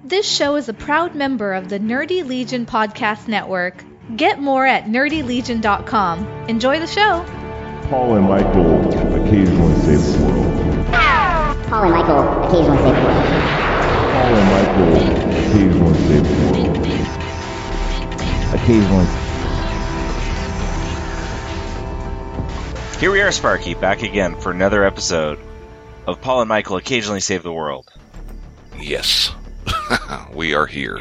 This show is a proud member of the Nerdy Legion Podcast Network. Get more at nerdylegion.com. Enjoy the show. Paul and Michael occasionally save the world. Paul and Michael occasionally save the world. Paul and Michael occasionally save the world. Occasionally. Here we are, Sparky, back again for another episode of Paul and Michael Occasionally Save the World. Yes. We are here.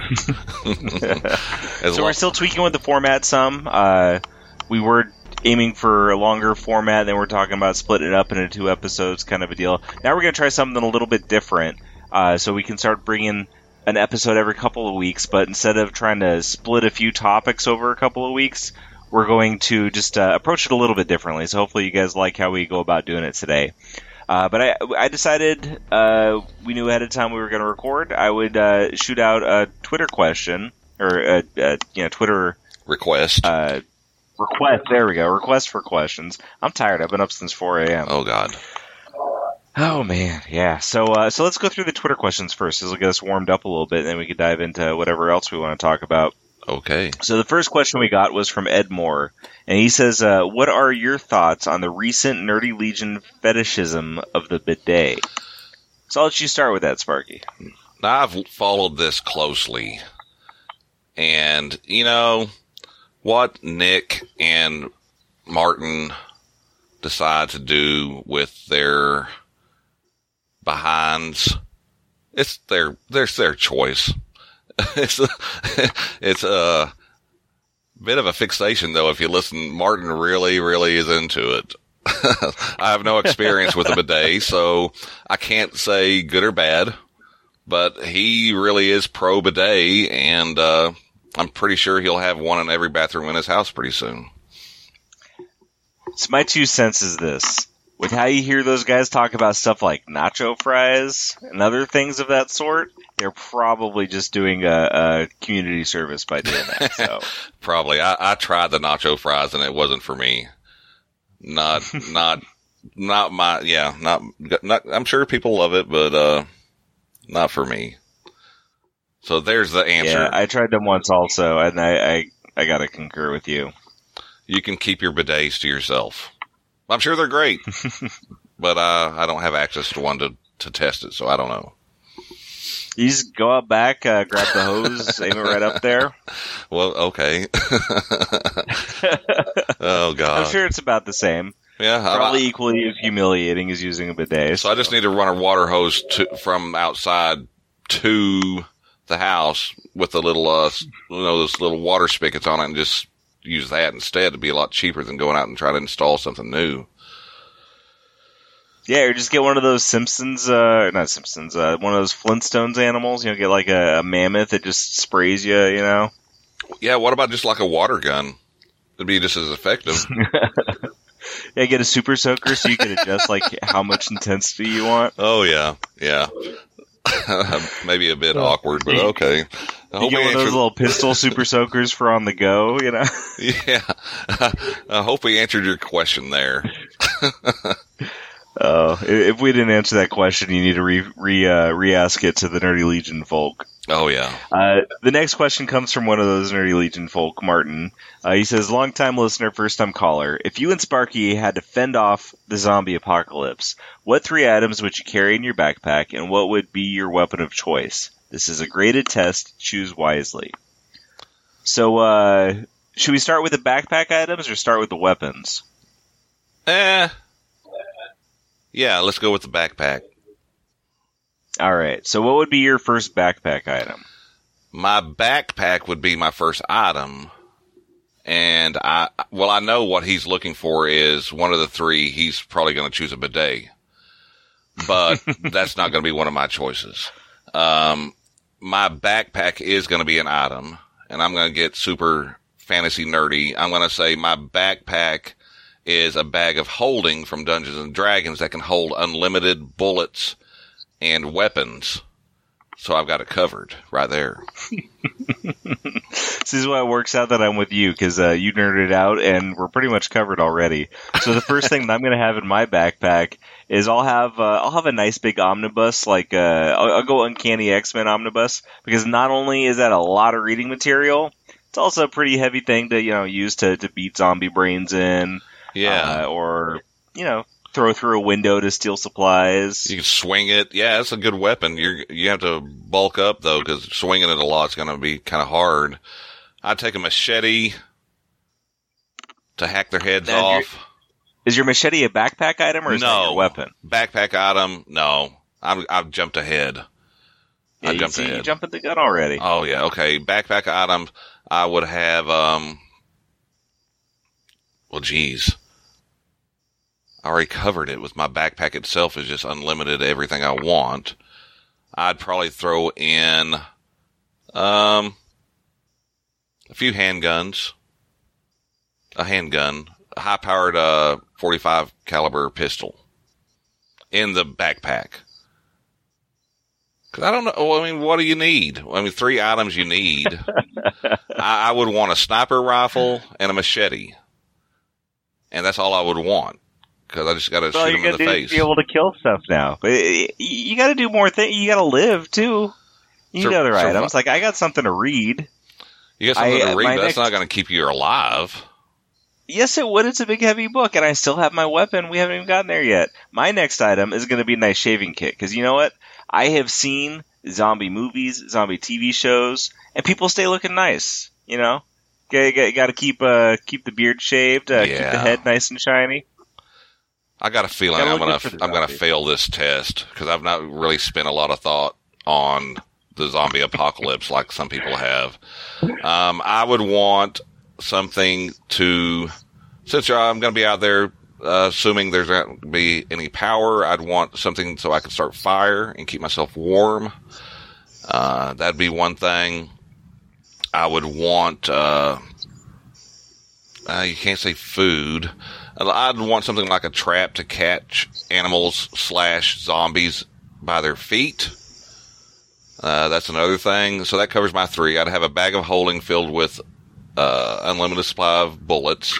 So we're still tweaking with the format some. We were aiming for a longer format, then we're talking about splitting it up into 2 episodes, kind of a deal. Now we're going to try something a little bit different, so we can start bringing an episode every couple of weeks, but instead of trying to split a few topics over a couple of weeks, we're going to just approach it a little bit differently. So hopefully you guys like how we go about doing it today. But I decided, we knew ahead of time we were going to record, I would shoot out a Twitter question, or Twitter request. Request, there we go, request for questions. I'm tired, I've been up since 4 a.m. Oh, God. Oh, man, yeah. So let's go through the Twitter questions first. This will get us warmed up a little bit, and then we can dive into whatever else we want to talk about. Okay. So the first question we got was from Ed Moore, and he says, what are your thoughts on the recent Nerdy Legion fetishism of the bidet? So I'll let you start with that, Sparky. Now, I've followed this closely, and, you know, what Nick and Martin decide to do with their behinds, it's their choice. It's a bit of a fixation, though. If you listen, Martin really is into it. I have no experience with a bidet, so I can't say good or bad, but he really is pro bidet, and I'm pretty sure he'll have one in every bathroom in his house pretty soon. So my 2 cents is this. With how you hear those guys talk about stuff like nacho fries and other things of that sort, they're probably just doing a community service by doing that. So probably. I tried the nacho fries and it wasn't for me. Not my, yeah, not, I'm sure people love it, but, not for me. So there's the answer. Yeah, I tried them once also, and I gotta concur with you. You can keep your bidets to yourself. I'm sure they're great, but I don't have access to one to test it, so I don't know. You just go out back, grab the hose, aim it right up there. Well, okay. Oh, God. I'm sure it's about the same. Yeah. Probably equally as humiliating as using a bidet. So I just need to run a water hose from outside to the house with a little, those little water spigots on it, and just use that instead. It'd be a lot cheaper than going out and trying to install something new. Yeah, or just get one of those Simpsons, not Simpsons, one of those Flintstones animals, get like a mammoth that just sprays you, Yeah, what about just like a water gun? It'd be just as effective. Yeah, get a super soaker so you can adjust like how much intensity you want. Oh, yeah. Maybe a bit awkward, but okay. You get one of those little pistol super soakers for on the go, Yeah. I hope we answered your question there. If we didn't answer that question, you need to re-ask it to the Nerdy Legion folk. Oh, yeah. The next question comes from one of those Nerdy Legion folk, Martin. He says, long-time listener, first-time caller. If you and Sparky had to fend off the zombie apocalypse, what 3 items would you carry in your backpack, and what would be your weapon of choice? This is a graded test. Choose wisely. So, should we start with the backpack items or start with the weapons? Yeah, let's go with the backpack. Alright, so what would be your first backpack item? My backpack would be my first item. And I know what he's looking for is one of the 3. He's probably going to choose a bidet. But that's not going to be one of my choices. My backpack is going to be an item. And I'm going to get super fantasy nerdy. I'm going to say my backpack is a bag of holding from Dungeons and Dragons that can hold unlimited bullets and weapons. So I've got it covered right there. This is why it works out that I'm with you, because you nerded out, and we're pretty much covered already. So the first thing that I'm going to have in my backpack is I'll have a nice big omnibus, like I'll go Uncanny X-Men omnibus, because not only is that a lot of reading material, it's also a pretty heavy thing to use to beat zombie brains in, or throw through a window to steal supplies. You can swing it. Yeah, it's a good weapon. You have to bulk up though, because swinging it a lot is going to be kind of hard. I'd take a machete to hack their heads off. Is your machete a backpack item or is that your weapon? Backpack item? No. I've jumped ahead. Yeah, you jumped the gun already. Oh yeah, okay. Backpack item. I would have. Well, geez. I already covered it with my backpack itself is just unlimited everything I want. I'd probably throw in a few handguns. A handgun. A high-powered 45 caliber pistol. In the backpack. Because I don't know. Well, I mean, what do you need? I mean, 3 items you need. I would want a sniper rifle and a machete. And that's all I would want. Because I just got to shoot them in the face. Be able to kill stuff now. But you got to do more things. You got to live, too. You need other items. Like, I got something to read. You got something to read, but that's not going to keep you alive. Yes, it would. It's a big, heavy book, and I still have my weapon. We haven't even gotten there yet. My next item is going to be a nice shaving kit. Because you know what? I have seen zombie movies, zombie TV shows, and people stay looking nice. You know? Got to keep the beard shaved, keep the head nice and shiny. I got a feeling I'm gonna fail this test because I've not really spent a lot of thought on the zombie apocalypse like some people have. I would want something since I'm going to be out there, assuming there's not going to be any power, I'd want something so I can start fire and keep myself warm. That'd be one thing. I would want, you can't say food. I'd want something like a trap to catch animals / zombies by their feet. That's another thing. So that covers my 3. I'd have a bag of holding filled with unlimited supply of bullets,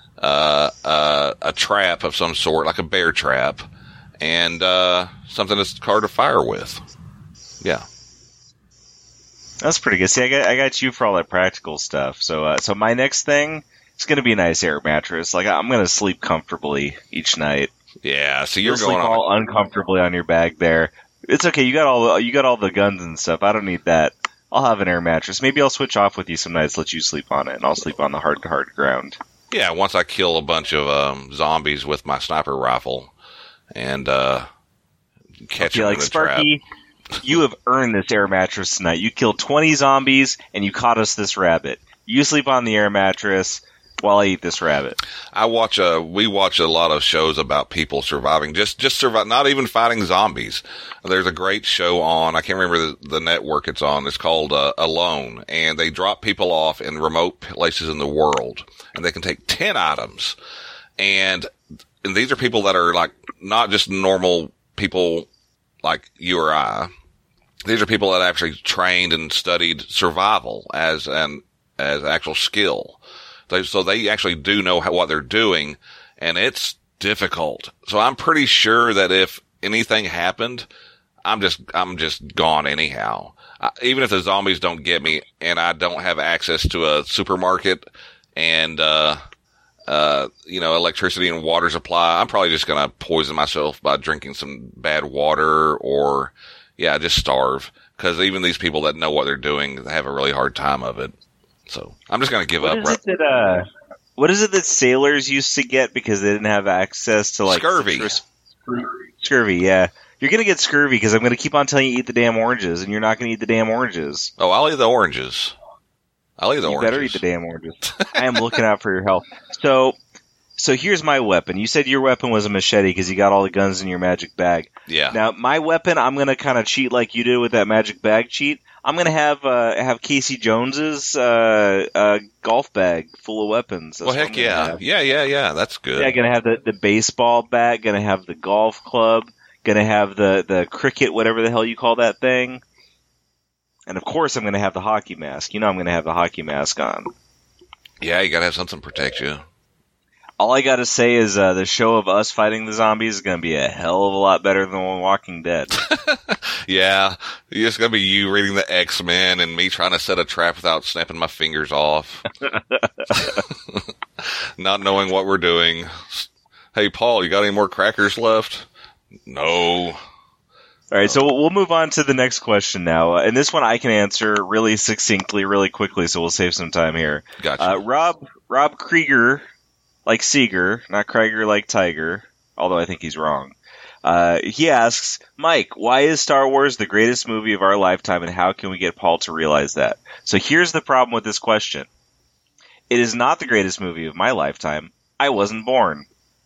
a trap of some sort, like a bear trap, and something that's hard to fire with. Yeah. That's pretty good. See, I got you for all that practical stuff. So my next thing... It's going to be a nice air mattress. Like, I'm going to sleep comfortably each night. Yeah, so you're going on all uncomfortably on your bag there. It's okay. You got all the guns and stuff. I don't need that. I'll have an air mattress. Maybe I'll switch off with you some nights, let you sleep on it, and I'll sleep on the hard ground. Yeah, once I kill a bunch of zombies with my sniper rifle and catch them in the Sparky, trap. You have earned this air mattress tonight. You killed 20 zombies, and you caught us this rabbit. You sleep on the air mattress while I eat this rabbit. We watch a lot of shows about people surviving, just survive, not even fighting zombies. There's a great show on, I can't remember the network it's on. It's called Alone, and they drop people off in remote places in the world, and they can take 10 items. And these are people that are like not just normal people like you or I. These are people that actually trained and studied survival as actual skill. So they actually do know what they're doing, and it's difficult. So I'm pretty sure that if anything happened, I'm just gone anyhow. Even if the zombies don't get me and I don't have access to a supermarket and, electricity and water supply, I'm probably just going to poison myself by drinking some bad water or, just starve. Cause even these people that know what they're doing have a really hard time of it. So I'm just going to give up. What is it that sailors used to get because they didn't have access to like scurvy? Scurvy, yeah. You're going to get scurvy because I'm going to keep on telling you eat the damn oranges, and you're not going to eat the damn oranges. Oh, I'll eat the oranges. You better eat the damn oranges. I am looking out for your health. So here's my weapon. You said your weapon was a machete because you got all the guns in your magic bag. Yeah. Now, my weapon, I'm going to kind of cheat like you did with that magic bag cheat. I'm going to have Casey Jones's golf bag full of weapons. That's heck yeah. Yeah. That's good. Yeah, going to have the baseball bat, going to have the golf club, going to have the cricket, whatever the hell you call that thing. And of course I'm going to have the hockey mask. I'm going to have the hockey mask on. Yeah, you got to have something to protect you. All I got to say is the show of us fighting the zombies is going to be a hell of a lot better than Walking Dead. Yeah, it's going to be you reading the X-Men and me trying to set a trap without snapping my fingers off. Not knowing what we're doing. Hey, Paul, you got any more crackers left? No. All right, so we'll move on to the next question now. And this one I can answer really succinctly, really quickly, so we'll save some time here. Gotcha. Rob Krieger, like Seeger, not Krieger like Tiger, although I think he's wrong. He asks, Mike, why is Star Wars the greatest movie of our lifetime, and how can we get Paul to realize that? So here's the problem with this question. It is not the greatest movie of my lifetime. I wasn't born.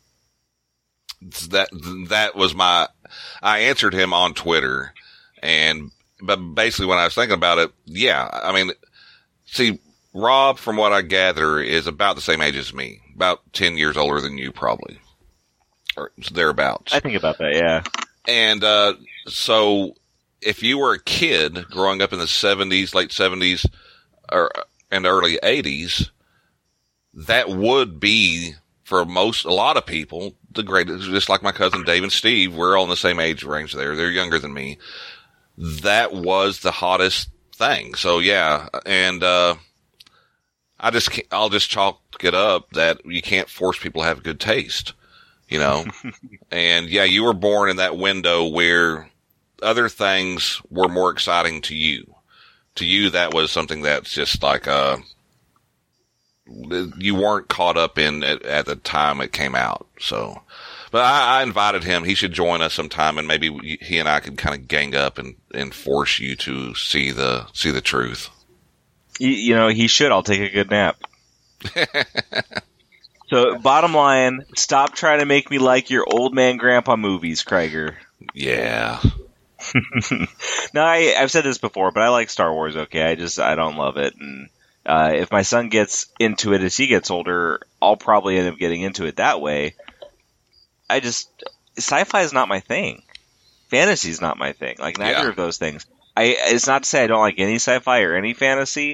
That was I answered him on Twitter, but basically when I was thinking about it, yeah, I mean, see, Rob, from what I gather, is about the same age as me, about 10 years older than you, probably, or thereabouts. I think about that, yeah. And so if you were a kid growing up in the 70s, late 70s, and early 80s, that would be, for a lot of people, the greatest. Just like my cousin Dave and Steve, we're all in the same age range there. They're younger than me. That was the hottest thing. So yeah, and I'll just chalk it up that you can't force people to have good taste, And yeah, you were born in that window where other things were more exciting to you. To you, that was something that's just like you weren't caught up in at the time it came out. So, but I invited him. He should join us sometime, and maybe he and I could kind of gang up and force you to see the truth. He should. I'll take a good nap. So, bottom line, stop trying to make me like your old man grandpa movies, Krieger. Yeah. No, I've said this before, but I like Star Wars, okay? I don't love it, and if my son gets into it as he gets older, I'll probably end up getting into it that way. Sci-fi is not my thing. Fantasy is not my thing. Like, neither of those things. It's not to say I don't like any sci-fi or any fantasy,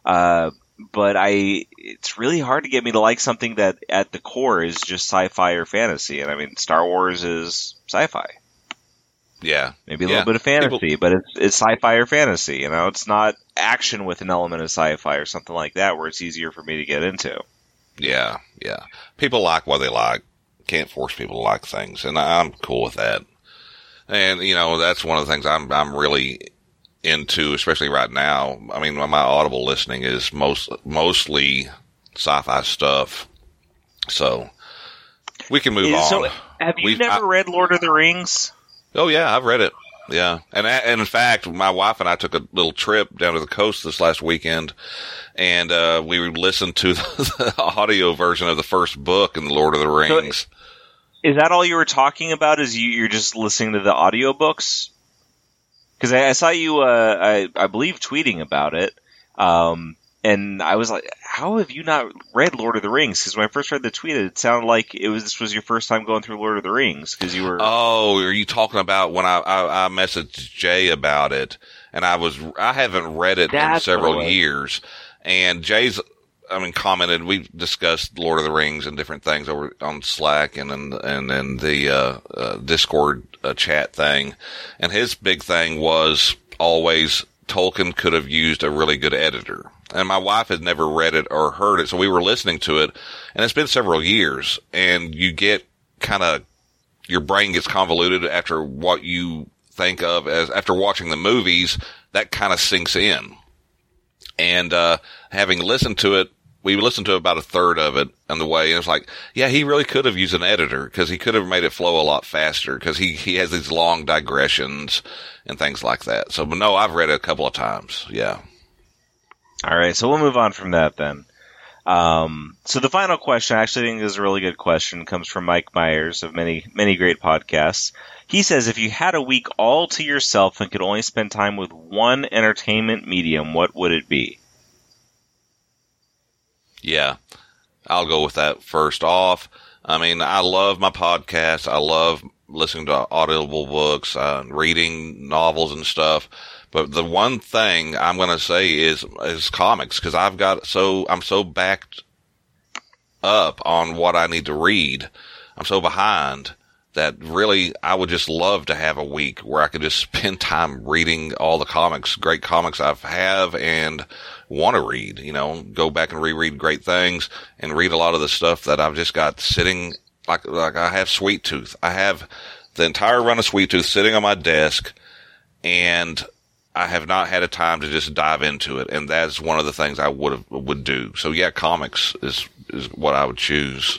but it's really hard to get me to like something that at the core is just sci-fi or fantasy. And I mean, Star Wars is sci-fi. Yeah. Maybe a little bit of fantasy, but it's sci-fi or fantasy. It's not action with an element of sci-fi or something like that where it's easier for me to get into. Yeah, yeah. People like what they like. Can't force people to like things, and I'm cool with that. And, that's one of the things I'm really into, especially right now. I mean, my Audible listening is mostly sci-fi stuff. So, we can move on. So, have you never read Lord of the Rings? Oh, yeah, I've read it. Yeah. And in fact, my wife and I took a little trip down to the coast this last weekend, and we listened to the audio version of the first book in the Lord of the Rings. So, is that all you were talking about, is you're just listening to the audiobooks? Because I saw you, I believe, tweeting about it, and I was like, how have you not read Lord of the Rings? Because when I first read the tweet, it sounded like this was your first time going through Lord of the Rings, because you were... Oh, are you talking about when I messaged Jay about it, and I haven't read it in several years, and Jay's, commented, we discussed Lord of the Rings and different things over on Slack and in the Discord chat thing, and his big thing was always Tolkien could have used a really good editor. And my wife had never read it or heard it, so we were listening to it, and it's been several years, and you get your brain gets convoluted after what you think of as, after watching the movies, that kind of sinks in. And, having listened to it, we listened to about a third of it on the way, and it's like, yeah, he really could have used an editor, because he could have made it flow a lot faster, because he has these long digressions and things like that. So, but no, I've read it a couple of times, yeah. All right, so we'll move on from that then. So the final question, I actually think is a really good question, comes from Mike Myers of many, many great podcasts. He says, if you had a week all to yourself and could only spend time with one entertainment medium, what would it be? Yeah, I'll go with that first off. I mean, I love my podcast. I love listening to audible books, reading novels and stuff. But the one thing I'm going to say is comics, because I'm so backed up on what I need to read. I'm so behind that really I would just love to have a week where I could just spend time reading all the great comics I have and want to read, go back and reread great things and read a lot of the stuff that I've just got sitting, like I have Sweet Tooth. I have the entire run of Sweet Tooth sitting on my desk, and I have not had a time to just dive into it, and that's one of the things I would do. So yeah, comics is what I would choose.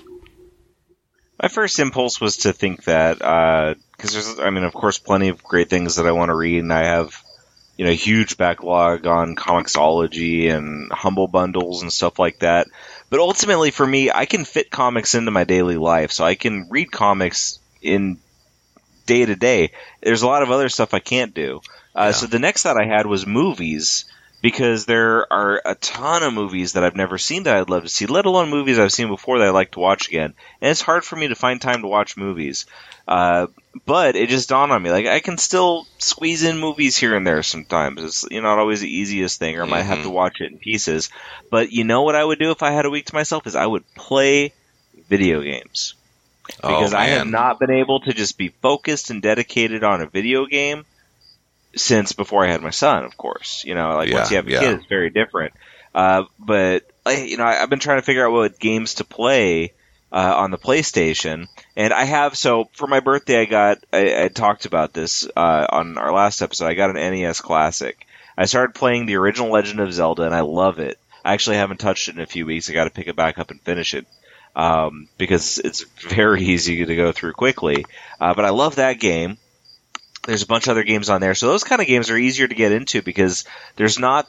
My first impulse was to think that, because there's, of course, plenty of great things that I want to read, and I have, a huge backlog on Comixology and Humble Bundles and stuff like that. But ultimately, for me, I can fit comics into my daily life, so I can read comics in day to day. There's a lot of other stuff I can't do. So the next thought I had was movies, because there are a ton of movies that I've never seen that I'd love to see, let alone movies I've seen before that I'd like to watch again. And it's hard for me to find time to watch movies. But it just dawned on me, I can still squeeze in movies here and there sometimes. It's not always the easiest thing, or I might have to watch it in pieces. But what I would do if I had a week to myself is I would play video games. Because I have not been able to just be focused and dedicated on a video game since before I had my son, of course. Once you have a kid, it's very different. But I've been trying to figure out what games to play on the PlayStation, and I have. So for my birthday, I talked about this on our last episode. I got an NES Classic. I started playing the original Legend of Zelda, and I love it. I actually haven't touched it in a few weeks. I got to pick it back up and finish it because it's very easy to go through quickly. But I love that game. There's a bunch of other games on there. So those kind of games are easier to get into because there's not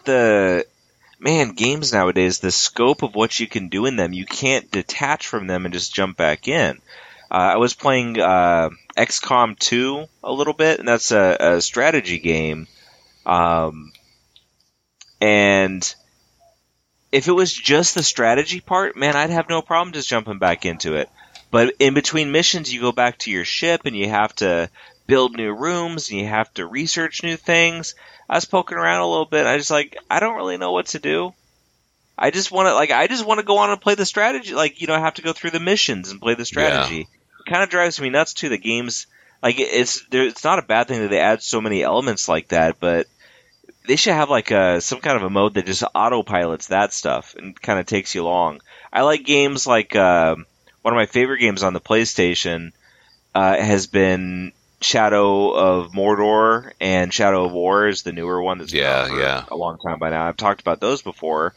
games nowadays, the scope of what you can do in them, you can't detach from them and just jump back in. I was playing XCOM 2 a little bit, and that's a strategy game. And if it was just the strategy part, I'd have no problem just jumping back into it. But in between missions, you go back to your ship, and you have to build new rooms, and you have to research new things. I was poking around a little bit. I just I don't really know what to do. I just want to go on and play the strategy. I have to go through the missions and play the strategy. Yeah. It kind of drives me nuts too. The games, it's not a bad thing that they add so many elements like that, but they should have some kind of a mode that just autopilots that stuff and kind of takes you along. I like games like one of my favorite games on the PlayStation has been Shadow of Mordor, and Shadow of War is the newer one that's been out for a long time by now. I've talked about those before.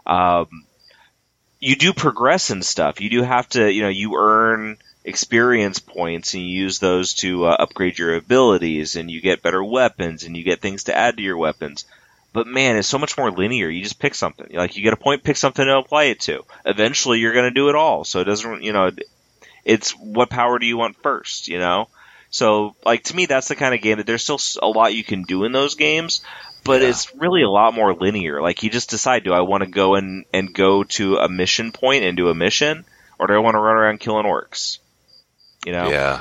You do progress and stuff. You do have to, you earn experience points, and you use those to upgrade your abilities, and you get better weapons, and you get things to add to your weapons. But it's so much more linear. You just pick something. You get a point, pick something to apply it to. Eventually, you're going to do it all. So it doesn't, it's what power do you want first, So, to me, that's the kind of game that there's still a lot you can do in those games, but it's really a lot more linear. You just decide, do I want to go and go to a mission point and do a mission, or do I want to run around killing orcs? Yeah.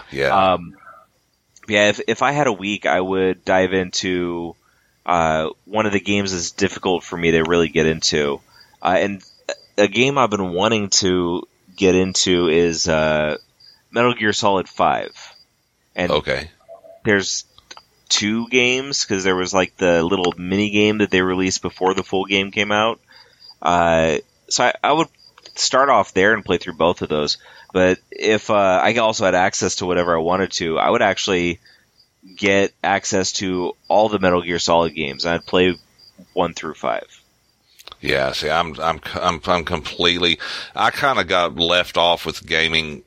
If I had a week, I would dive into one of the games that's difficult for me to really get into. And a game I've been wanting to get into is Metal Gear Solid 5. And there's 2 games, because there was the little mini game that they released before the full game came out. So I would start off there and play through both of those. But if I also had access to whatever I wanted to, I would actually get access to all the Metal Gear Solid games. I'd play 1 through 5. Yeah, see, I'm completely. I kind of got left off with gaming.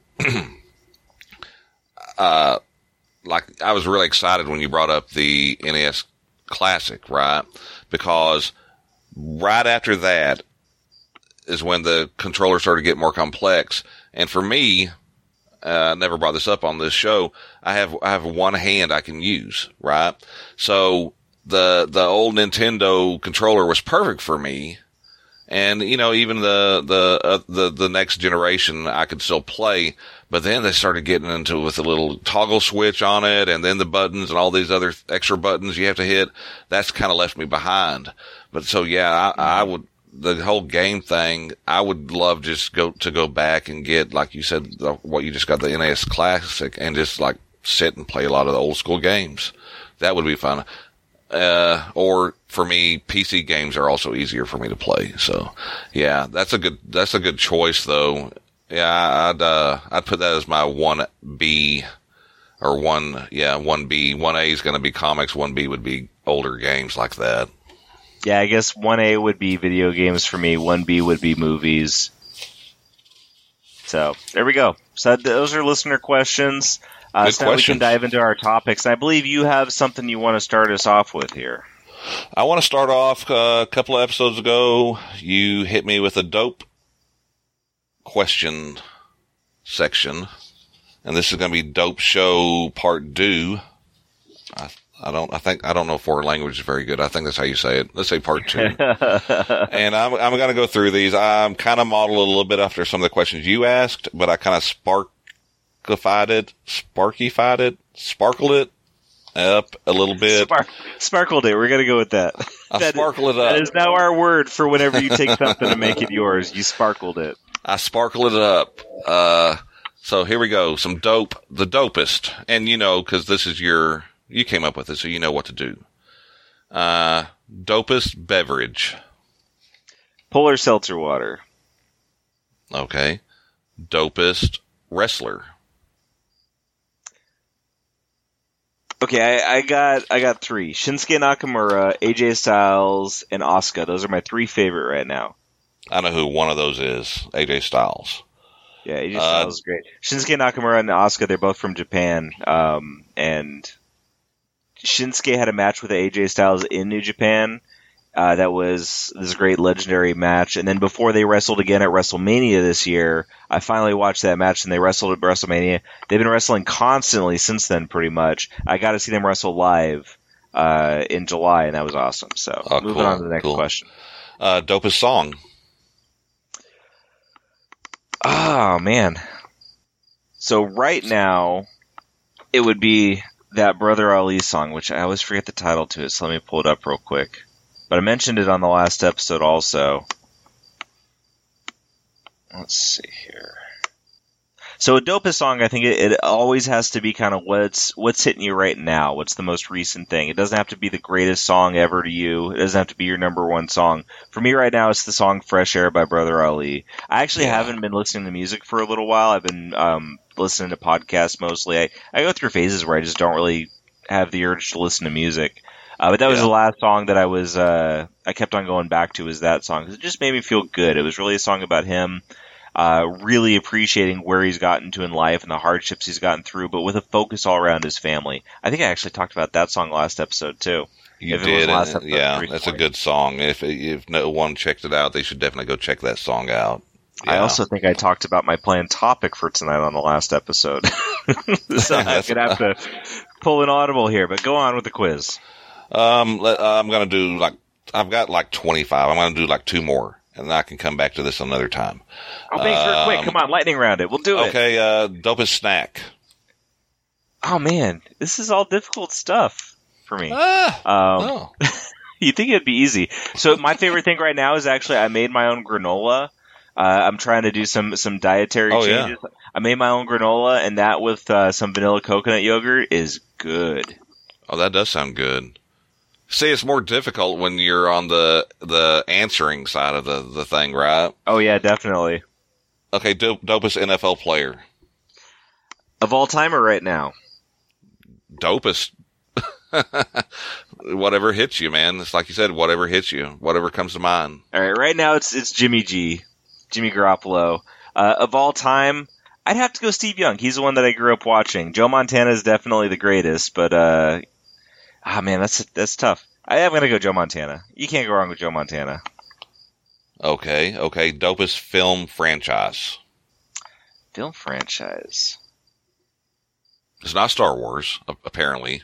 I was really excited when you brought up the NES Classic, right? Because right after that is when the controller started to get more complex. And for me, I never brought this up on this show, I have one hand I can use, right? So the old Nintendo controller was perfect for me. And, even the next generation I could still play, but then they started getting into with a little toggle switch on it and then the buttons and all these other extra buttons you have to hit. That's kind of left me behind. But so, yeah, I would, the whole game thing, I would love just to go back and get, like you said, what you just got, the NES Classic, and just like sit and play a lot of the old school games. That would be fun. Or for me, PC games are also easier for me to play. So yeah, that's a good choice though. Yeah, I'd put that as my 1B or 1B. 1A is going to be comics. 1B would be older games like that. Yeah, I guess 1A would be video games for me. 1B would be movies. So there we go. So those are listener questions. So now we can dive into our topics. I believe you have something you want to start us off with here. I want to start off a couple of episodes ago. You hit me with a dope question section, and this is going to be Dope Show Part 2. I don't know if foreign language is very good. I think that's how you say it. Let's say Part 2. And I'm going to go through these. I'm kind of modeled a little bit after some of the questions you asked, but I kind of sparkled it up a little bit. Sparkled it. We're going to go with that. Sparkled it up. That is now our word for whenever you take something and make it yours. You sparkled it. I sparkled it up. So here we go. Some dope, the dopest. And cause this is you came up with it, so you know what to do. Dopest beverage. Polar seltzer water. Okay. Dopest wrestler. Okay, I got 3. Shinsuke Nakamura, AJ Styles, and Asuka. Those are my 3 favorite right now. I know who one of those is. AJ Styles. Yeah, AJ Styles is great. Shinsuke Nakamura and Asuka, they're both from Japan. And Shinsuke had a match with AJ Styles in New Japan. That was this great legendary match. And then before they wrestled again at WrestleMania this year, I finally watched that match and they wrestled at WrestleMania. They've been wrestling constantly since then, pretty much. I got to see them wrestle live in July, and that was awesome. So moving on to the next question. Dopest song. Oh, man. So right now, it would be that Brother Ali song, which I always forget the title to it, so let me pull it up real quick. But I mentioned it on the last episode also. Let's see here. So a dopest song, I think it always has to be kind of what's hitting you right now. What's the most recent thing? It doesn't have to be the greatest song ever to you. It doesn't have to be your number one song. For me right now, it's the song Fresh Air by Brother Ali. I actually haven't been listening to music for a little while. I've been listening to podcasts mostly. I go through phases where I just don't really have the urge to listen to music. But that was the last song that I kept on going back to, is that song. 'Cause it just made me feel good. It was really a song about him, really appreciating where he's gotten to in life and the hardships he's gotten through, but with a focus all around his family. I think I actually talked about that song last episode too. You did, that's a good song. If no one checked it out, they should definitely go check that song out. Yeah. I also think I talked about my planned topic for tonight on the last episode. So I'm going to have to pull an audible here, but go on with the quiz. I'm going to do I've got 25. I'm going to do 2 more, and then I can come back to this another time. I'll make sure quick. Come on, lightning round it. We'll do it. Okay, dopest snack. Oh, man. This is all difficult stuff for me. You think it'd be easy. So my favorite thing right now is actually I made my own granola. I'm trying to do some dietary changes. Yeah. I made my own granola, and that with some vanilla coconut yogurt is good. Oh, that does sound good. See, it's more difficult when you're on the answering side of the thing, right? Oh, yeah, definitely. Okay, dopest NFL player. Of all time or right now? Dopest. Whatever hits you, man. It's like you said, whatever hits you. Whatever comes to mind. All right, right now it's Jimmy Garoppolo. Of all time, I'd have to go Steve Young. He's the one that I grew up watching. Joe Montana is definitely the greatest, but man, that's tough. I am going to go Joe Montana. You can't go wrong with Joe Montana. Okay. Dopest film franchise. Film franchise. It's not Star Wars, apparently.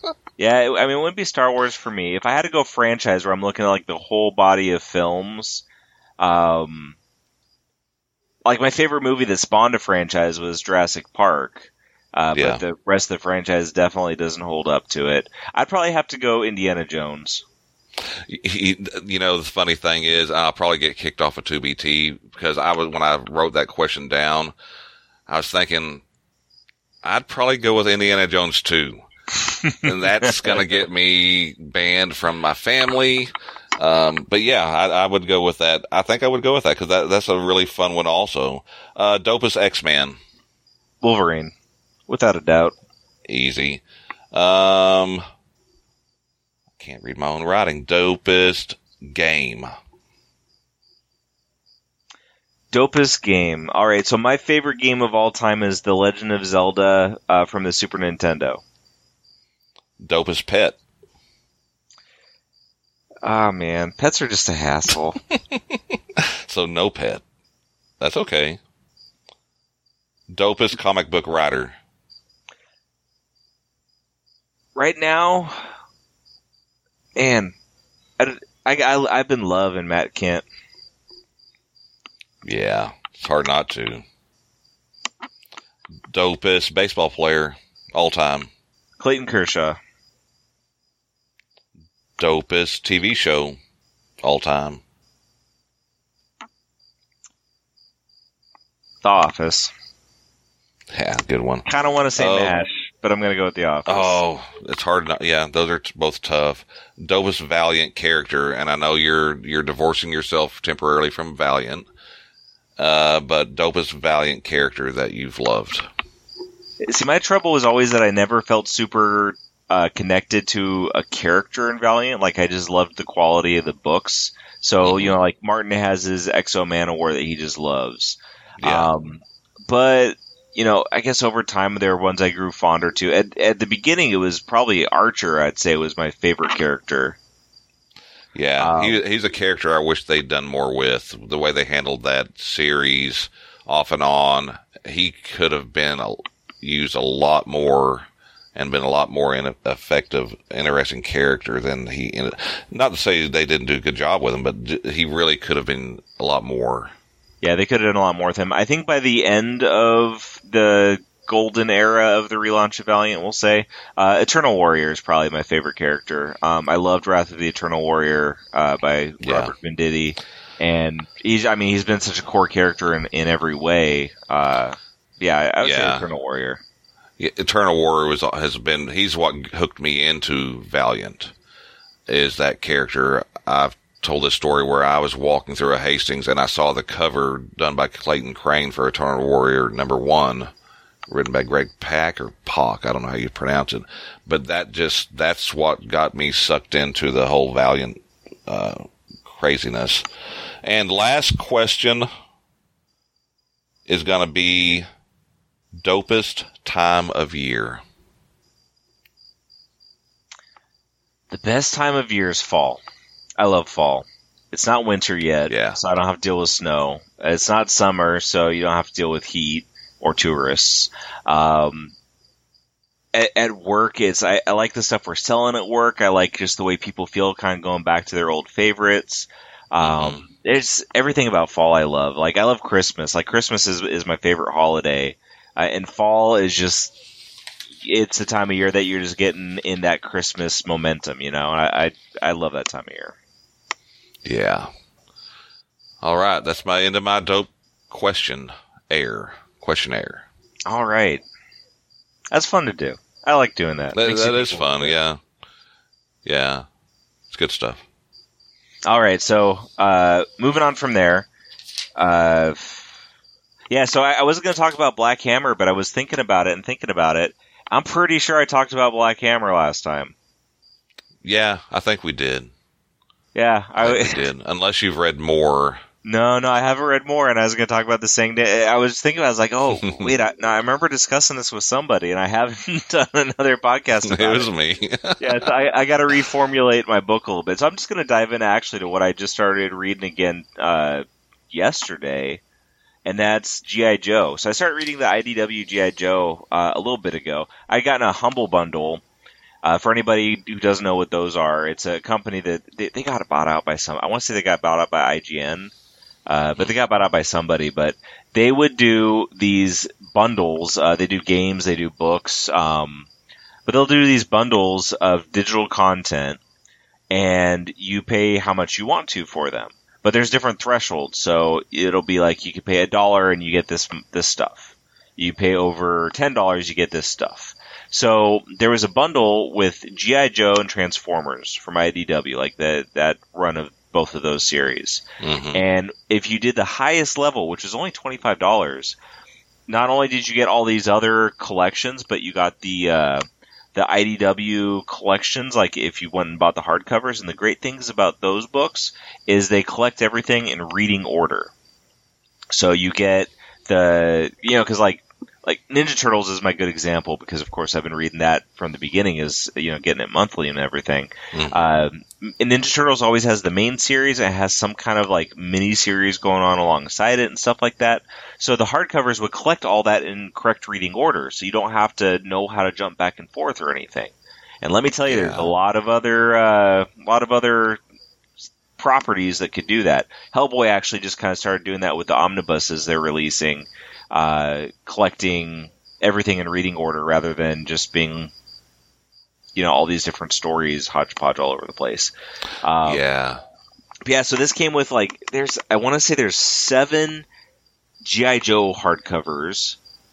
Yeah, I mean, it wouldn't be Star Wars for me. If I had to go franchise where I'm looking at the whole body of films, Like, my favorite movie that spawned a franchise was Jurassic Park. But the rest of the franchise definitely doesn't hold up to it. I'd probably have to go Indiana Jones. The funny thing is, I'll probably get kicked off of 2BT because when I wrote that question down, I was thinking I'd probably go with Indiana Jones 2. And that's going to get me banned from my family. But yeah, I would go with that. I think I would go with that because that's a really fun one also. Dopest X-Man. Wolverine. Without a doubt. Easy. Can't read my own writing. Dopest game. Dopest game. All right, so my favorite game of all time is The Legend of Zelda from the Super Nintendo. Dopest pet. Ah, man. Pets are just a hassle. So no pet. That's okay. Dopest comic book writer. Right now, man, I've been loving Matt Kent. Yeah, it's hard not to. Dopest baseball player all time. Clayton Kershaw. Dopest TV show all time. The Office. Yeah, good one. Kind of want to say MASH, but I'm going to go with The Office. Oh, it's hard not. Yeah, those are both tough. Dopest Valiant character, and I know you're divorcing yourself temporarily from Valiant, but dopest Valiant character that you've loved. See, my trouble was always that I never felt super connected to a character in Valiant. Like, I just loved the quality of the books. So, like Martin has his Exo Manowar that he just loves. Yeah. But I guess over time there were ones I grew fonder to. At the beginning, it was probably Archer, I'd say, was my favorite character. Yeah, he's a character I wish they'd done more with. The way they handled that series off and on, he could have been used a lot more and been a lot more effective, interesting character than he ended. Not to say they didn't do a good job with him, but he really could have been a lot more. Yeah, they could have done a lot more with him. I think by the end of the golden era of the relaunch of Valiant, we'll say, Eternal Warrior is probably my favorite character. I loved Wrath of the Eternal Warrior by Robert Venditti. And he's been such a core character in every way. I would say Eternal Warrior. Yeah, Eternal Warrior he's what hooked me into Valiant, is that character. I've told this story where I was walking through a Hastings and I saw the cover done by Clayton Crane for Eternal Warrior #1, written by Greg Pak or Pak, I don't know how you pronounce it, but that's what got me sucked into the whole Valiant craziness. And last question is going to be dopest time of year. The best time of year is fall. I love fall. It's not winter yet, so I don't have to deal with snow. It's not summer, so you don't have to deal with heat or tourists. At work, I like the stuff we're selling at work. I like just the way people feel, kind of going back to their old favorites. It's everything about fall I love. Like, I love Christmas. Like, Christmas is my favorite holiday. And fall is just, it's the time of year that you're just getting in that Christmas momentum, and I love that time of year. Yeah. All right. That's my end of my dope questionnaire. All right. That's fun to do. I like doing that. That is fun. Yeah. Yeah. It's good stuff. All right. So, moving on from there. So I wasn't going to talk about Black Hammer, but I was thinking about it. I'm pretty sure I talked about Black Hammer last time. Yeah, I think we did. Yeah, I think we did. Unless you've read more. No, I haven't read more, and I was going to talk about the same day. I was thinking, I was like, oh, wait, I remember discussing this with somebody, and I haven't done another podcast about it. It was me. Yeah, so I got to reformulate my book a little bit. So I'm just going to dive in actually to what I just started reading again yesterday, and that's G.I. Joe. So I started reading the IDW G.I. Joe a little bit ago. I got in a Humble Bundle. For anybody who doesn't know what those are, it's a company that they got bought out by I want to say they got bought out by IGN. but they got bought out by somebody. But they would do these bundles. They do games, they do books, but they'll do these bundles of digital content, and you pay how much you want to for them. But there's different thresholds, so it'll be like you can pay $1 and you get this stuff. You pay over $10, you get this stuff. So there was a bundle with G.I. Joe and Transformers from IDW, like that run of both of those series. Mm-hmm. And if you did the highest level, which was only $25, not only did you get all these other collections, but you got the IDW collections, like if you went and bought the hardcovers. And the great things about those books is they collect everything in reading order. So you get because like Ninja Turtles is my good example, because of course I've been reading that from the beginning, is getting it monthly and everything. Mm-hmm. And Ninja Turtles always has the main series. It has some kind of like mini series going on alongside it and stuff like that. So the hardcovers would collect all that in correct reading order, so you don't have to know how to jump back and forth or anything. And let me tell you, there's a lot of other properties that could do that. Hellboy actually just kind of started doing that with the omnibuses they're releasing, collecting everything in reading order rather than just being, all these different stories hodgepodge all over the place. Yeah, so this came with I want to say there's 7 G.I. Joe hardcovers,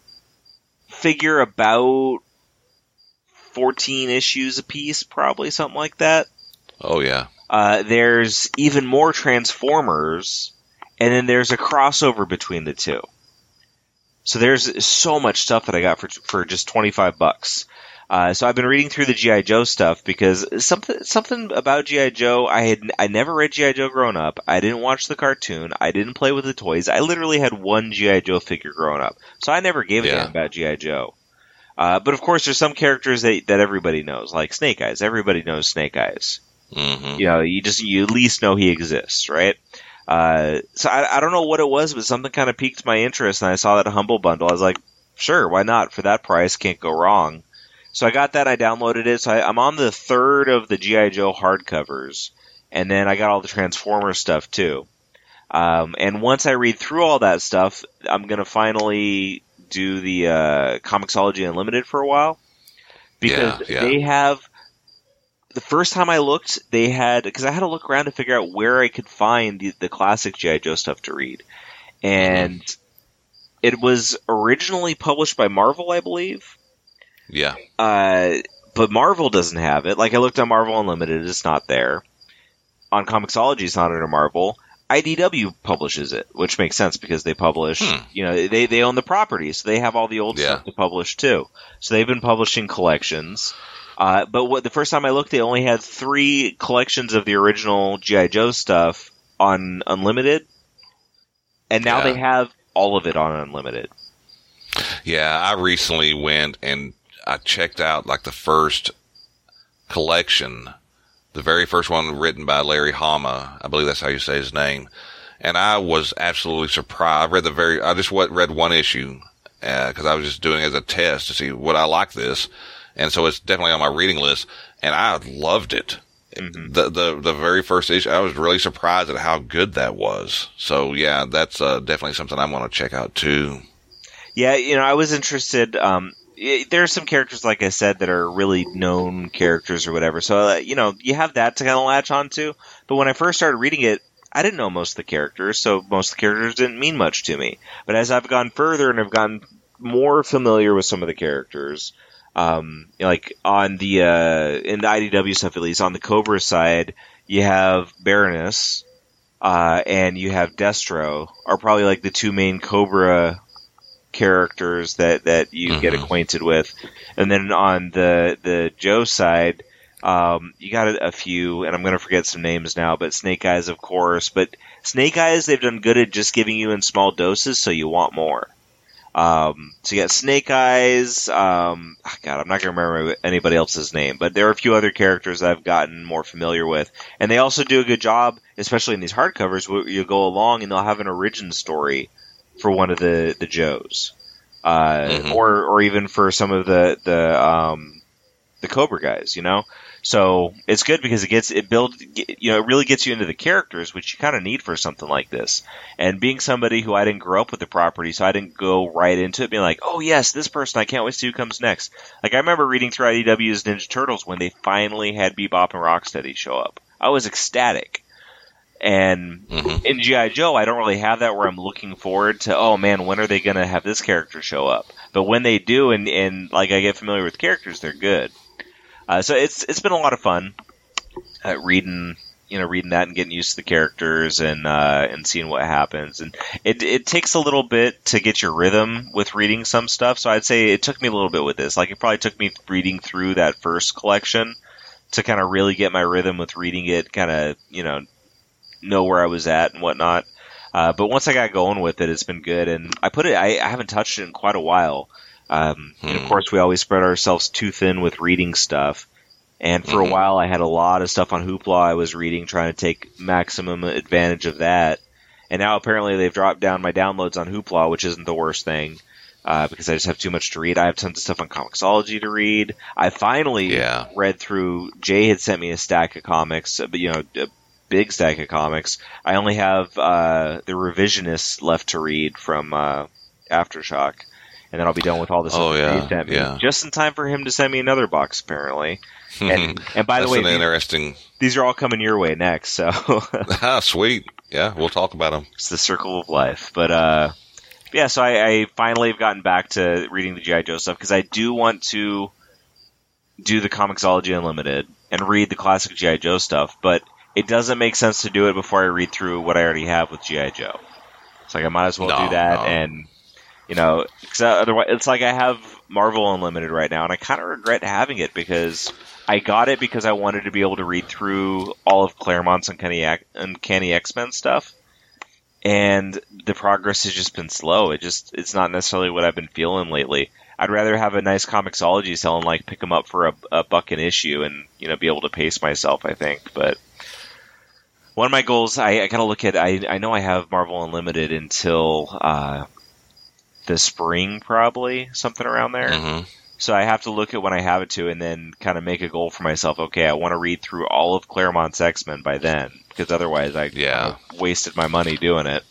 figure about 14 issues a piece, probably something like that. Oh yeah. There's even more Transformers, and then there's a crossover between the two. So there's so much stuff that I got for just $25. So I've been reading through the G.I. Joe stuff, because something about G.I. Joe, I never read G.I. Joe growing up. I didn't watch the cartoon. I didn't play with the toys. I literally had one G.I. Joe figure growing up. So I never gave a damn about G.I. Joe. But of course there's some characters that everybody knows, like Snake Eyes. Everybody knows Snake Eyes. Mm-hmm. You at least know he exists, right? So I don't know what it was, but something kind of piqued my interest, and I saw that Humble Bundle. I was like, sure, why not? For that price, can't go wrong. So I got that, I downloaded it, so I'm on the 3rd of the G.I. Joe hardcovers, and then I got all the Transformers stuff too. And once I read through all that stuff, I'm going to finally do the Comixology Unlimited for a while, because they have... The first time I looked, they had... Because I had to look around to figure out where I could find the classic G.I. Joe stuff to read. And it was originally published by Marvel, I believe. Yeah. But Marvel doesn't have it. Like, I looked on Marvel Unlimited, it's not there. On Comixology, it's not under Marvel. IDW publishes it, which makes sense because they publish... they own the property, so they have all the old stuff to publish, too. So they've been publishing collections... but the first time I looked, they only had 3 collections of the original G.I. Joe stuff on Unlimited, and now they have all of it on Unlimited. Yeah, I recently went and I checked out the first collection, the very first one written by Larry Hama. I believe that's how you say his name. And I was absolutely surprised. I just read one issue, because I was just doing it as a test to see would I like this. And so it's definitely on my reading list, and I loved it. Mm-hmm. The very first issue, I was really surprised at how good that was. So yeah, that's definitely something I want to check out too. Yeah, I was interested. There are some characters, like I said, that are really known characters or whatever. So you have that to kind of latch onto. But when I first started reading it, I didn't know most of the characters, so most of the characters didn't mean much to me. But as I've gone further and I've gotten more familiar with some of the characters. Like in the IDW stuff, at least on the Cobra side, you have Baroness, and you have Destro are probably like the 2 main Cobra characters that you get acquainted with. And then on the Joe side, you got a few, and I'm going to forget some names now, but Snake Eyes, of course. But Snake Eyes, they've done good at just giving you in small doses, so you want more. So you got Snake Eyes, I'm not going to remember anybody else's name, but there are a few other characters that I've gotten more familiar with. And they also do a good job, especially in these hardcovers, where you go along and they'll have an origin story for one of the Joes. Or even for some of the the Cobra guys, you know? So it's good because it really gets you into the characters, which you kind of need for something like this. And being somebody who I didn't grow up with the property, so I didn't go right into it being like, oh yes, this person, I can't wait to see who comes next. Like I remember reading through IDW's Ninja Turtles when they finally had Bebop and Rocksteady show up. I was ecstatic. And in G.I. Joe, I don't really have that where I'm looking forward to, oh man, when are they going to have this character show up? But when they do, and like I get familiar with characters, they're good. So it's been a lot of fun reading that and getting used to the characters and seeing what happens. And it takes a little bit to get your rhythm with reading some stuff. So I'd say it took me a little bit with this. Like it probably took me reading through that first collection to kind of really get my rhythm with reading it, kind of, know where I was at and whatnot. But once I got going with it, it's been good. And I haven't touched it in quite a while. And of course, we always spread ourselves too thin with reading stuff. And for a while, I had a lot of stuff on Hoopla I was reading, trying to take maximum advantage of that. And now apparently they've dropped down my downloads on Hoopla, which isn't the worst thing, because I just have too much to read. I have tons of stuff on Comixology to read. I finally read through. Jay had sent me a stack of comics, but a big stack of comics. I only have the Revisionists left to read from Aftershock. And then I'll be done with all this stuff that he sent me. Just in time for him to send me another box, apparently. And by the way, these are all coming your way next. So sweet. Yeah, we'll talk about them. It's the circle of life. But so I finally have gotten back to reading the G.I. Joe stuff because I do want to do the Comixology Unlimited and read the classic G.I. Joe stuff. But it doesn't make sense to do it before I read through what I already have with G.I. Joe. It's like I might as well do that and... because otherwise, it's like I have Marvel Unlimited right now, and I kind of regret having it because I got it because I wanted to be able to read through all of Claremont's Uncanny X-Men stuff, and the progress has just been slow. It's not necessarily what I've been feeling lately. I'd rather have a nice Comixology sell and pick them up for a buck an issue and be able to pace myself, I think. But one of my goals, I kind of look at, I know I have Marvel Unlimited until the spring, probably, something around there. So I have to look at when I have it to and then kind of make a goal for myself. Okay, I want to read through all of Claremont's X-Men by then, because otherwise I wasted my money doing it.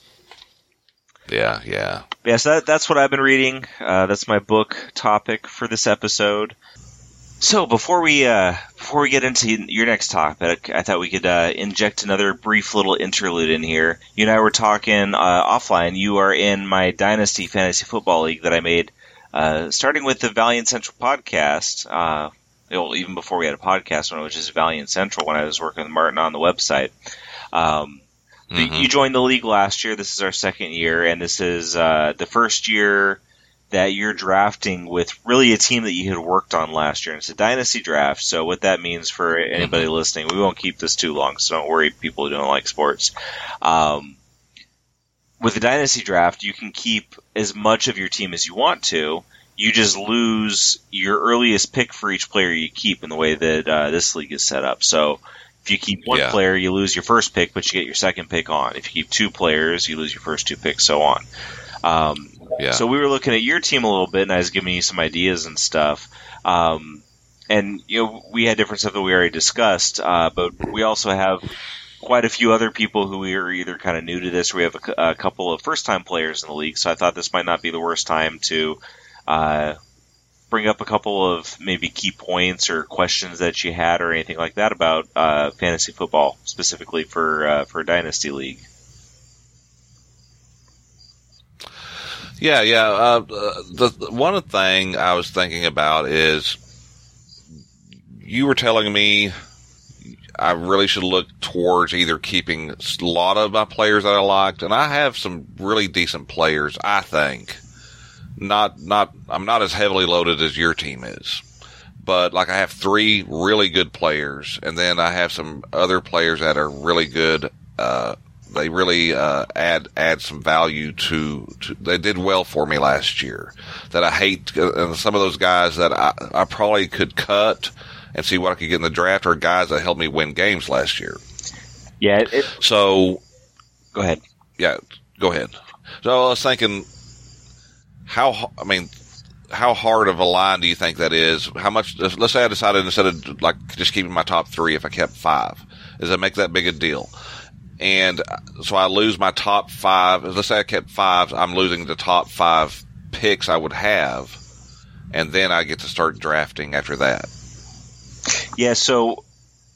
Yeah, so that's what I've been reading. That's my book topic for this episode. So before we get into your next topic, I thought we could inject another brief little interlude in here. You and I were talking offline. You are in my Dynasty Fantasy Football League that I made, starting with the Valiant Central podcast. Even before we had a podcast, when it was just Valiant Central, when I was working with Martin on the website. You joined the league last year. This is our second year, and this is the first year that you're drafting with really a team that you had worked on last year. And it's a dynasty draft, so what that means for anybody listening, we won't keep this too long, so don't worry, people who don't like sports. With the dynasty draft, you can keep as much of your team as you want to. You just lose your earliest pick for each player you keep in the way that this league is set up. So if you keep one player, you lose your first pick, but you get your second pick on. If you keep two players, you lose your first two picks, so on. So we were looking at your team a little bit, and I was giving you some ideas and stuff. And we had different stuff that we already discussed, but we also have quite a few other people who are either kind of new to this, or we have a couple of first-time players in the league. So I thought this might not be the worst time to bring up a couple of maybe key points or questions that you had or anything like that about fantasy football, specifically for a dynasty league. The one thing I was thinking about is you were telling me I really should look towards either keeping a lot of my players that I liked, and I have some really decent players, I think. I'm not as heavily loaded as your team is, but I have 3 really good players, and then I have some other players that are really good. They really add some value to. They did well for me last year. That I hate, and some of those guys that I probably could cut and see what I could get in the draft are guys that helped me win games last year. So go ahead. Yeah, go ahead. So I was thinking, how how hard of a line do you think that is? How much? Let's say I decided instead of like just keeping my top 3, if I kept 5, does that make that big a deal? And so I lose my top 5. Let's say I kept 5. I'm losing the top 5 picks I would have, and then I get to start drafting after that. Yeah. So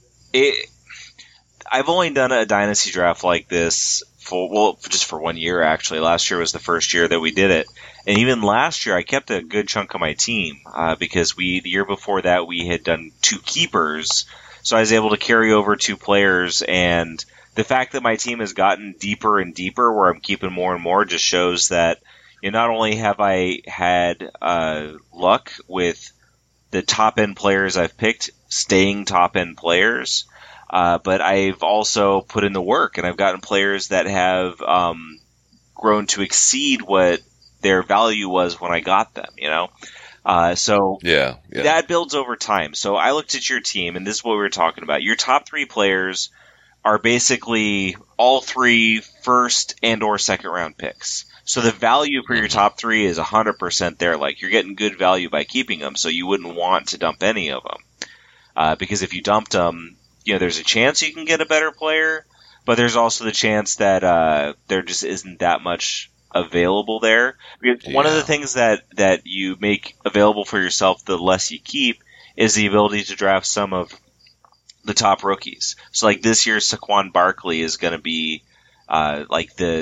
I've only done a dynasty draft like this just for 1 year, actually. Last year was the first year that we did it. And even last year, I kept a good chunk of my team because the year before that, we had done 2 keepers. So I was able to carry over 2 players. And the fact that my team has gotten deeper and deeper, where I'm keeping more and more, just shows that not only have I had luck with the top-end players I've picked staying top-end players, but I've also put in the work, and I've gotten players that have grown to exceed what their value was when I got them, So that builds over time. So I looked at your team, and this is what we were talking about. Your top 3 players are basically all 3 first and or second round picks. So the value for your top 3 is 100% there. Like, you're getting good value by keeping them, so you wouldn't want to dump any of them. Because if you dumped them, there's a chance you can get a better player, but there's also the chance that there just isn't that much available there. Because one of the things that you make available for yourself the less you keep is the ability to draft some of the top rookies. So like this year, Saquon Barkley is going to be like the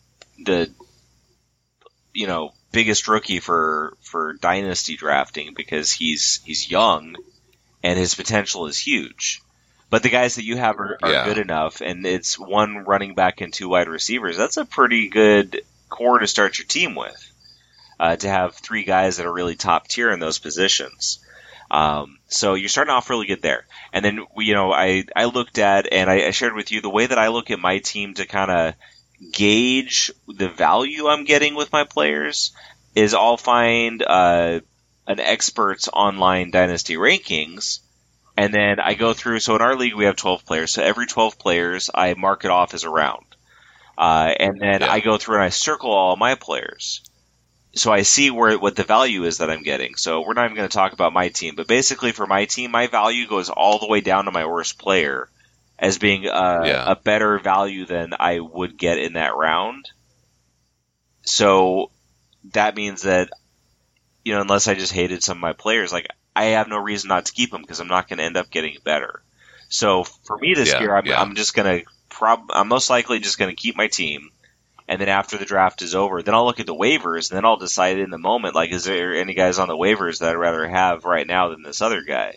biggest rookie for dynasty drafting because he's young and his potential is huge. But the guys that you have are good enough, and it's 1 running back and 2 wide receivers. That's a pretty good core to start your team with, to have 3 guys that are really top tier in those positions. So you're starting off really good there. And then, I looked at, and I shared with you the way that I look at my team to kind of gauge the value I'm getting with my players is I'll find an expert's online dynasty rankings, and then I go through. So in our league, we have 12 players. So every 12 players, I mark it off as a round. And then I go through and I circle all my players. So I see what the value is that I'm getting. So we're not even going to talk about my team. But basically for my team, my value goes all the way down to my worst player as being a better value than I would get in that round. So that means that, unless I just hated some of my players, like I have no reason not to keep them because I'm not going to end up getting better. So for me this year, I'm just going to I'm most likely just going to keep my team, and then after the draft is over, then I'll look at the waivers, and then I'll decide in the moment, like, is there any guys on the waivers that I'd rather have right now than this other guy?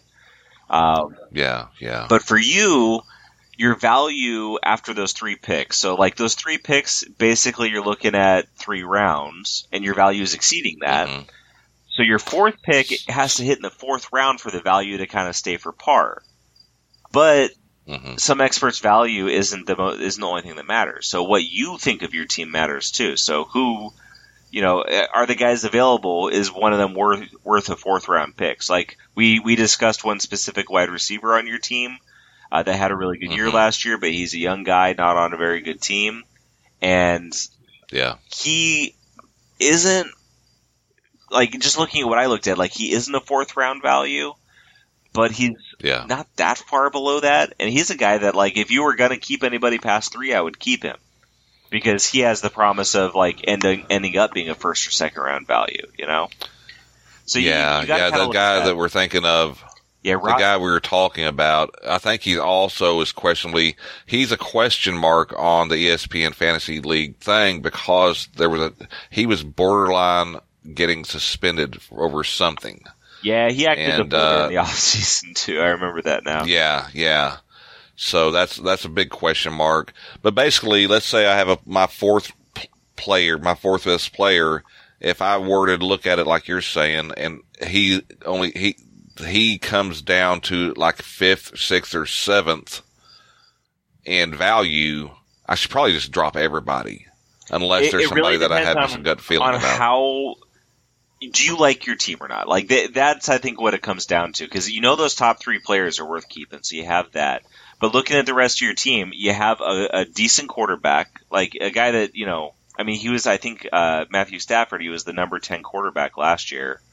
But for you, your value after those 3 picks, so like those 3 picks, basically you're looking at 3 rounds, and your value is exceeding that. Mm-hmm. So your 4th pick has to hit in the 4th round for the value to kind of stay for par. But some experts' value isn't the only thing that matters. So what you think of your team matters too. So who, are the guys available? Is one of them worth a 4th round picks? Like we discussed one specific wide receiver on your team that had a really good year last year, but he's a young guy, not on a very good team, and he isn't. Like, just looking at what I looked at, like, he isn't a 4th round value, but he's not that far below that. And he's a guy that, like, if you were going to keep anybody past 3, I would keep him. Because he has the promise of, like, ending up being a 1st or 2nd round value, So you the guy that we're thinking of, the guy we were talking about, I think he also is questionably, he's a question mark on the ESPN Fantasy League thing because he was borderline getting suspended over something. Yeah, he acted in the offseason too. I remember that now. Yeah. So that's a big question mark. But basically, let's say I have my 4th best player. If I were to look at it like you're saying, and he comes down to like 5th, 6th, or 7th in value, I should probably just drop everybody. Unless there's somebody that I have some gut feeling about. How do you like your team or not? Like that's I think what it comes down to, because those top 3 players are worth keeping, so you have that. But looking at the rest of your team, you have a decent quarterback, like a guy that he was, I think, Matthew Stafford. He was the number 10 quarterback last year.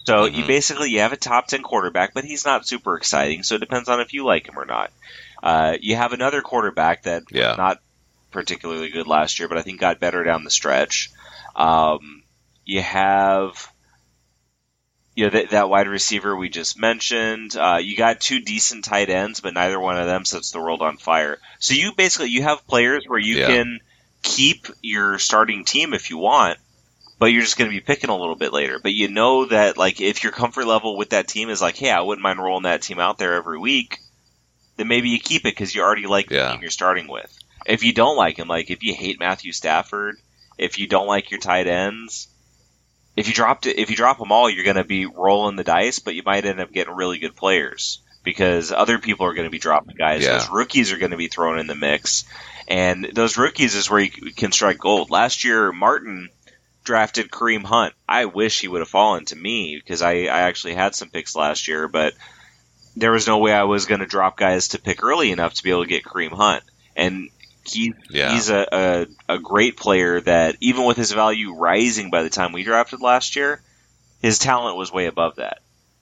So you have a top 10 quarterback, but he's not super exciting. So it depends on if you like him or not. You have another quarterback that not particularly good last year, but I think got better down the stretch. You have that wide receiver we just mentioned. You got two decent tight ends, but neither one of them sets the world on fire. So you have players where you can keep your starting team if you want, but you're just going to be picking a little bit later. But you know that, like, if your comfort level with that team is like, hey, I wouldn't mind rolling that team out there every week, then maybe you keep it because you already like the team you're starting with. If you don't like him, like if you hate Matthew Stafford, if you don't like your tight ends, if you drop them all, you're going to be rolling the dice, but you might end up getting really good players because other people are going to be dropping guys. Those rookies are going to be thrown in the mix, and those rookies is where you can strike gold. Last year, Martin drafted Kareem Hunt. I wish he would have fallen to me because I actually had some picks last year, but there was no way I was going to drop guys to pick early enough to be able to get Kareem Hunt. And he's a great player that, even with his value rising by the time we drafted last year, his talent was way above that.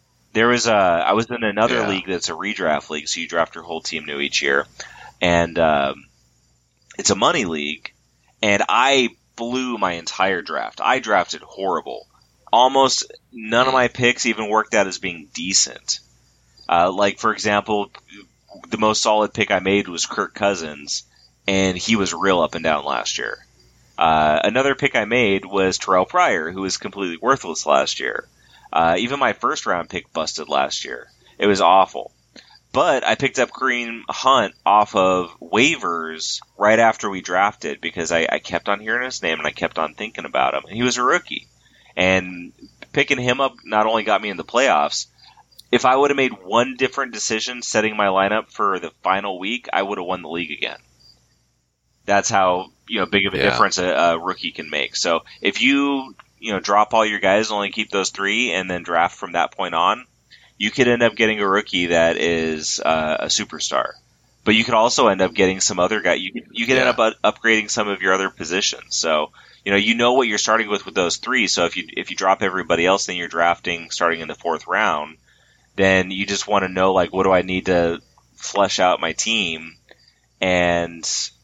I was in another league that's a redraft league, so you draft your whole team new each year. And it's a money league, and I blew my entire draft. I drafted horrible. Almost none of my picks even worked out as being decent. Like, for example, the most solid pick I made was Kirk Cousins, and he was real up and down last year. Another pick I made was Terrell Pryor, who was completely worthless last year. Even my first-round pick busted last year. It was awful. But I picked up Kareem Hunt off of waivers right after we drafted because I kept on hearing his name and I kept on thinking about him. And he was a rookie. And picking him up not only got me in the playoffs, if I would have made one different decision setting my lineup for the final week, I would have won the league again. That's how big of a difference a rookie can make. So if you drop all your guys, only keep those three, and then draft from that point on, you could end up getting a rookie that is a superstar. But you could also end up getting some other guy. You could end up upgrading some of your other positions. So you know what you're starting with those three. So if you drop everybody else, then you're drafting starting in the fourth round. Then you just want to know, like, what do I need to flesh out my team, and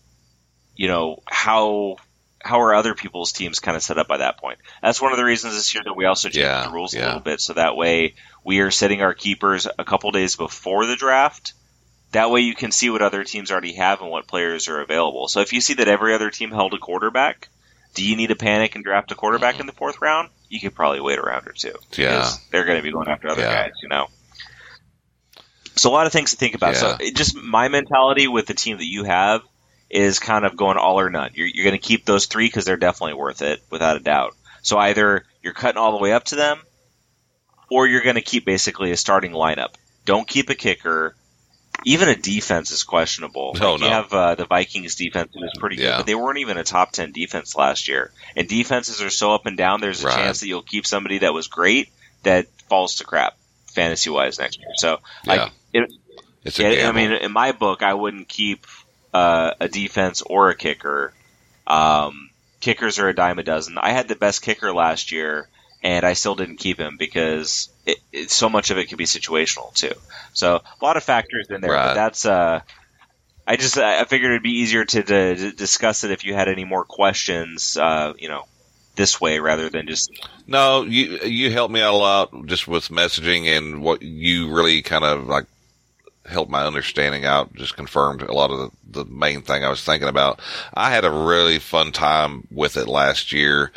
how are other people's teams kind of set up by that point? That's one of the reasons this year that we also changed the rules a little bit, so that way we are setting our keepers a couple days before the draft. That way you can see what other teams already have and what players are available. So if you see that every other team held a quarterback, do you need to panic and draft a quarterback in the fourth round? You could probably wait a round or two. Because they're going to be going after other guys, So a lot of things to think about. So just my mentality with the team that you have is kind of going all or none. You're going to keep those three because they're definitely worth it, without a doubt. So either you're cutting all the way up to them, or you're going to keep basically a starting lineup. Don't keep a kicker. Even a defense is questionable. You have the Vikings defense, who was pretty good, but they weren't even a top 10 defense last year. And defenses are so up and down, there's a chance that you'll keep somebody that was great that falls to crap fantasy-wise next year. So, it's a gamble. I mean, in my book, I wouldn't keep a defense or a kicker. Kickers are a dime a dozen. I had the best kicker last year, and I still didn't keep him because so much of it can be situational too. So a lot of factors in there. But that's I figured it'd be easier to discuss it if you had any more questions. This way rather than just. No, you helped me out a lot just with messaging, and what you really kind of like helped my understanding out, just confirmed a lot of the main thing I was thinking about. I had a really fun time with it last year.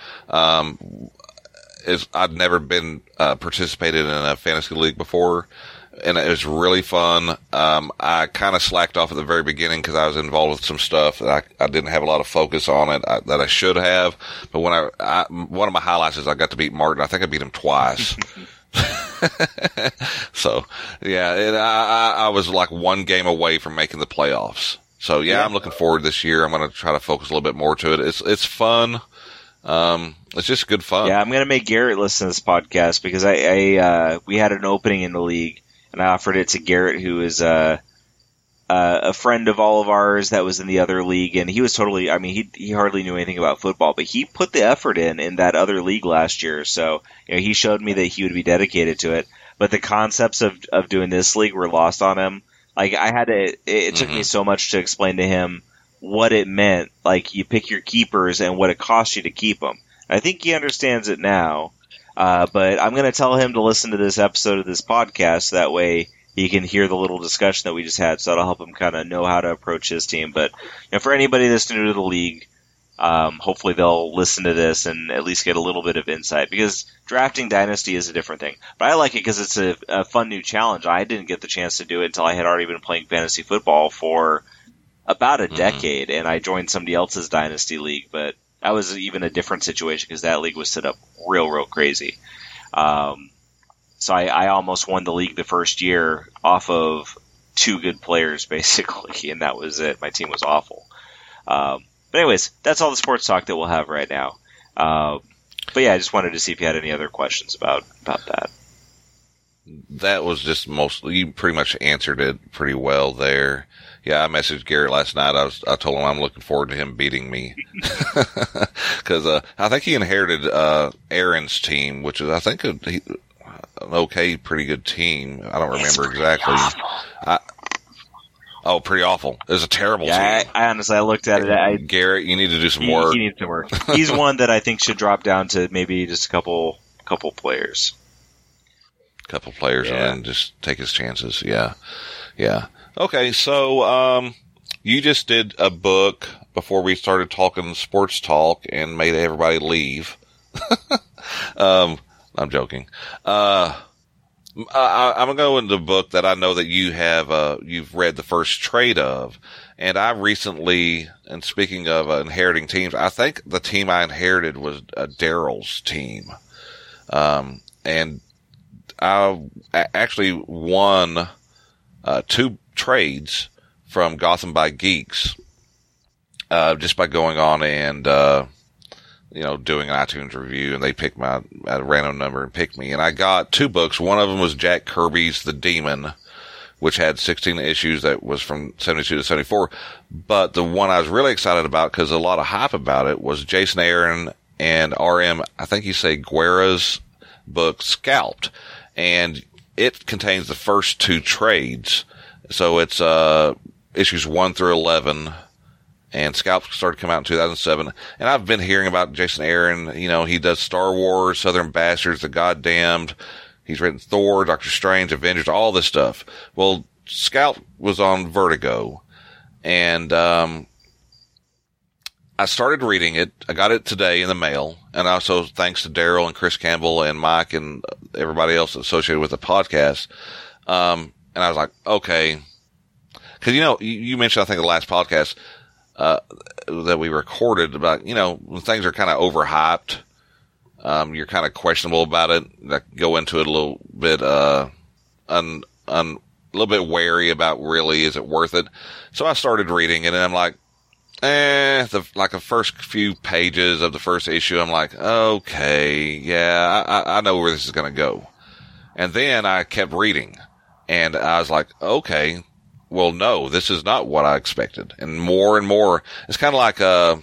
I'd never been participated in a fantasy league before, and it was really fun. I kind of slacked off at the very beginning because I was involved with some stuff that I didn't have a lot of focus on it that I should have. But when one of my highlights is I got to beat Martin. I think I beat him twice. So and I was like one game away from making the playoffs. So I'm looking forward this year. I'm going to try to focus a little bit more to it. It's fun. It's just good fun. Yeah, I'm going to make Garrett listen to this podcast because we had an opening in the league, and I offered it to Garrett, who is a a friend of all of ours that was in the other league, and he was totally, I mean, he hardly knew anything about football, but he put the effort in that other league last year. So, he showed me that he would be dedicated to it. But the concepts of doing this league were lost on him. Like, it took me so much to explain to him what it meant. Like, you pick your keepers and what it costs you to keep them. I think he understands it now. But I'm going to tell him to listen to this episode of this podcast. That way he can hear the little discussion that we just had. So that'll help him kind of know how to approach his team. But for anybody that's new to the league, hopefully they'll listen to this and at least get a little bit of insight, because drafting Dynasty is a different thing. But I like it because it's a fun new challenge. I didn't get the chance to do it until I had already been playing fantasy football for about a decade, and I joined somebody else's Dynasty league. But that was even a different situation because that league was set up real crazy. So I almost won the league the first year off of 2 good players, basically, and that was it. My team was awful. But anyways, that's all the sports talk that we'll have right now. But yeah, I just wanted to see if you had any other questions about that. That was just mostly, you pretty much answered it pretty well there. Yeah, I messaged Garrett last night. I told him I'm looking forward to him beating me. Cause, I think he inherited, Aaron's team, which is, I think, an okay, pretty good team. I don't remember exactly. Pretty awful. It was a terrible team. I honestly, I looked at it. Garrett, you need to do some work. He needs to work. He's one that I think should drop down to maybe just a couple players. Couple players, and then just take his chances. Yeah. Okay, so you just did a book before we started talking sports talk and made everybody leave. I'm joking. I'm gonna go into the book that I know that you have. You've read the first trade of, and I recently. And speaking of inheriting teams, I think the team I inherited was Daryl's team, and I actually won 2 trades from Gotham by Geeks just by going on and doing an iTunes review, and they picked a random number and picked me, and I got 2 books. One of them was Jack Kirby's The Demon, which had 16 issues. That was from 72 to 74. But the one I was really excited about, because a lot of hype about it, was Jason Aaron and R.M. I think you say Guerra's book Scalped, and it contains the first 2 trades. So it's issues 1 through 11. And Scalp started coming out in 2007. And I've been hearing about Jason Aaron. He does Star Wars, Southern Bastards, The Goddamned. He's written Thor, Doctor Strange, Avengers, all this stuff. Well, Scalp was on Vertigo. And I started reading it. I got it today in the mail. And also thanks to Daryl and Chris Campbell and Mike and everybody else associated with the podcast. And I was like, okay. Because, you mentioned, I think, the last podcast that we recorded about, when things are kind of overhyped, you're kind of questionable about it. I go into it a little bit, a little bit wary about, really, is it worth it? So I started reading it, and I'm like, the first few pages of the first issue, I'm like, okay, yeah, I know where this is going to go. And then I kept reading, and I was like, okay, well, no, this is not what I expected. And more, it's kind of like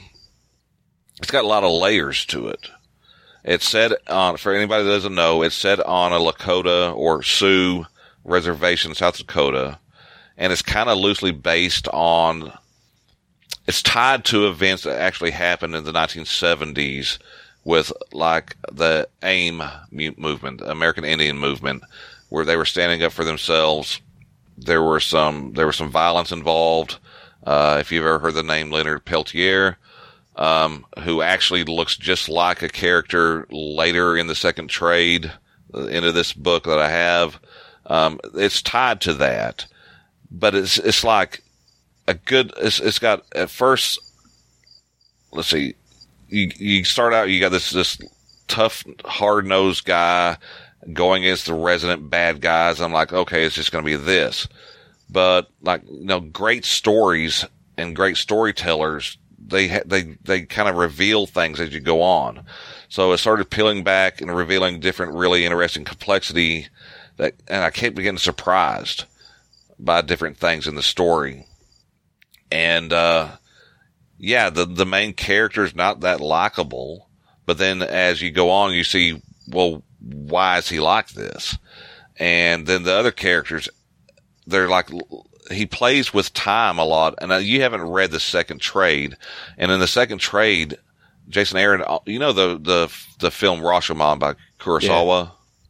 it's got a lot of layers to it. It's set on, for anybody that doesn't know, it's set on a Lakota or Sioux reservation in South Dakota. And it's kind of loosely based on, it's tied to events that actually happened in the 1970s with like the AIM movement, American Indian movement, where they were standing up for themselves. There were some violence involved. If you've ever heard the name Leonard Peltier, who actually looks just like a character later in the second trade into this book that I have. It's tied to that, but it's like it's got at first, let's see, you start out, you got this tough, hard-nosed guy going against the resident bad guys. I'm like, okay, it's just going to be this. But great stories and great storytellers, they kind of reveal things as you go on. So it started peeling back and revealing different, really interesting complexity and I kept getting surprised. by different things in the story. And, yeah, the main character is not that likable, but then as you go on, you see, well, why is he like this? And then the other characters, they're like, he plays with time a lot. And you haven't read the second trade. And in the second trade, Jason Aaron, you know, the film Rashomon by Kurosawa,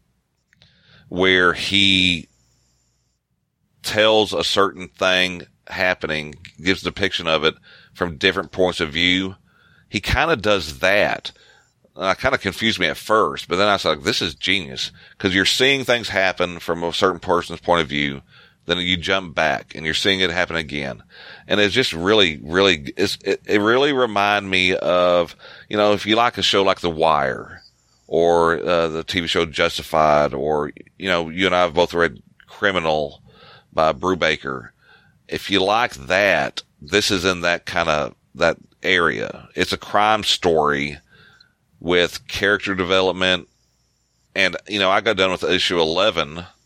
where he tells a certain thing happening, gives a depiction of it from different points of view. He kind of does that. It kind of confused me at first, but then I was like, this is genius, because you're seeing things happen from a certain person's point of view, then you jump back and you're seeing it happen again. And it's just really, really, it really reminded me of, you know, if you like a show like The Wire or the TV show Justified, or, you know, you and I have both read Criminal by Brubaker. If you like that, this is in that kind of, that area. It's a crime story with character development. And, you know, I got done with issue 11, and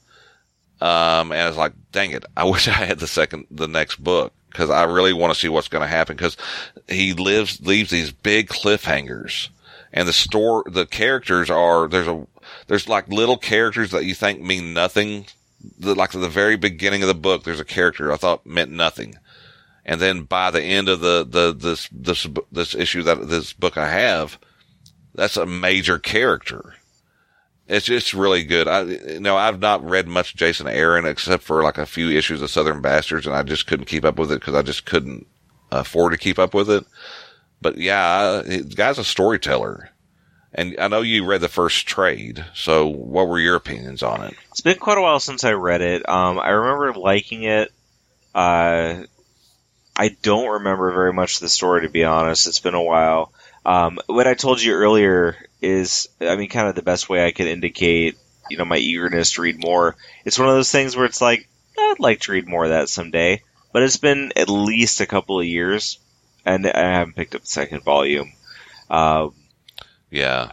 I was like, dang it, I wish I had the next book, because I really want to see what's going to happen, because he leaves these big cliffhangers, and the characters are, there's like little characters that you think mean nothing. Like at the very beginning of the book, there's a character I thought meant nothing. And then by the end of this issue, this book I have, that's a major character. It's just really good. I've not read much Jason Aaron except for like a few issues of Southern Bastards, and I just couldn't keep up with it because I just couldn't afford to keep up with it. But yeah, the guy's a storyteller. And I know you read the first trade, so what were your opinions on it? It's been quite a while since I read it. I remember liking it. I don't remember very much of the story, to be honest. It's been a while. What I told you earlier is, I mean, kind of the best way I could indicate, you know, my eagerness to read more. It's one of those things where it's like, I'd like to read more of that someday. But it's been at least a couple of years, and I haven't picked up the second volume. Yeah.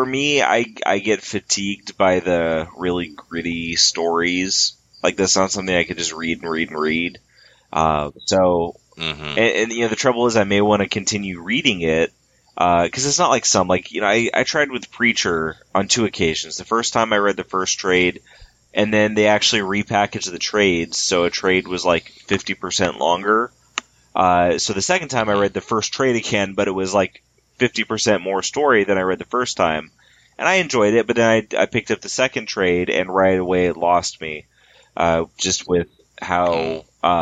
I get fatigued by the really gritty stories. Like, that's not something I could just read and read and read. And you know, the trouble is I may want to continue reading it, because it's not like some, like, you know, I tried with Preacher on 2 occasions. The first time I read the first trade, and then they actually repackaged the trades, so a trade was like 50% longer. So the second time I read the first trade again, but it was like 50% more story than I read the first time. And I enjoyed it, but then I picked up the second trade, and right away it lost me. Just with how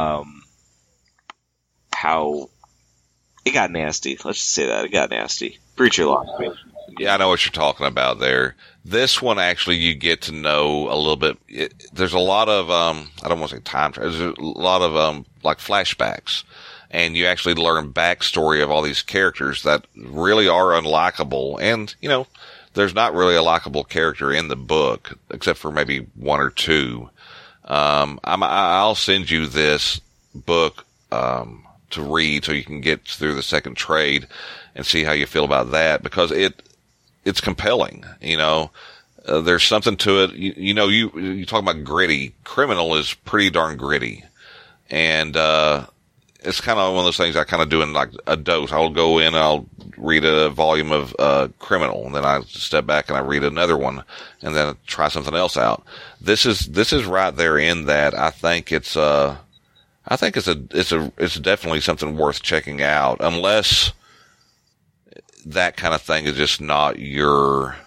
it got nasty. Let's just say that. It got nasty. Preacher lost me. Yeah, I know what you're talking about there. This one, actually, you get to know a little bit. There's a lot of, I don't want to say time travel. There's a lot of, like flashbacks. And you actually learn backstory of all these characters that really are unlikable. And, you know, there's not really a likable character in the book, except for maybe 1 or 2. I'll send you this book, to read so you can get through the second trade and see how you feel about that, because it's compelling. You know, there's something to it. You talk about gritty. Criminal is pretty darn gritty. And, it's kind of one of those things I kind of do in like a dose. I'll go in and I'll read a volume of Criminal, and then I step back and I read another one, and then try something else out. This is right there in that. I think it's definitely something worth checking out, unless that kind of thing is just not your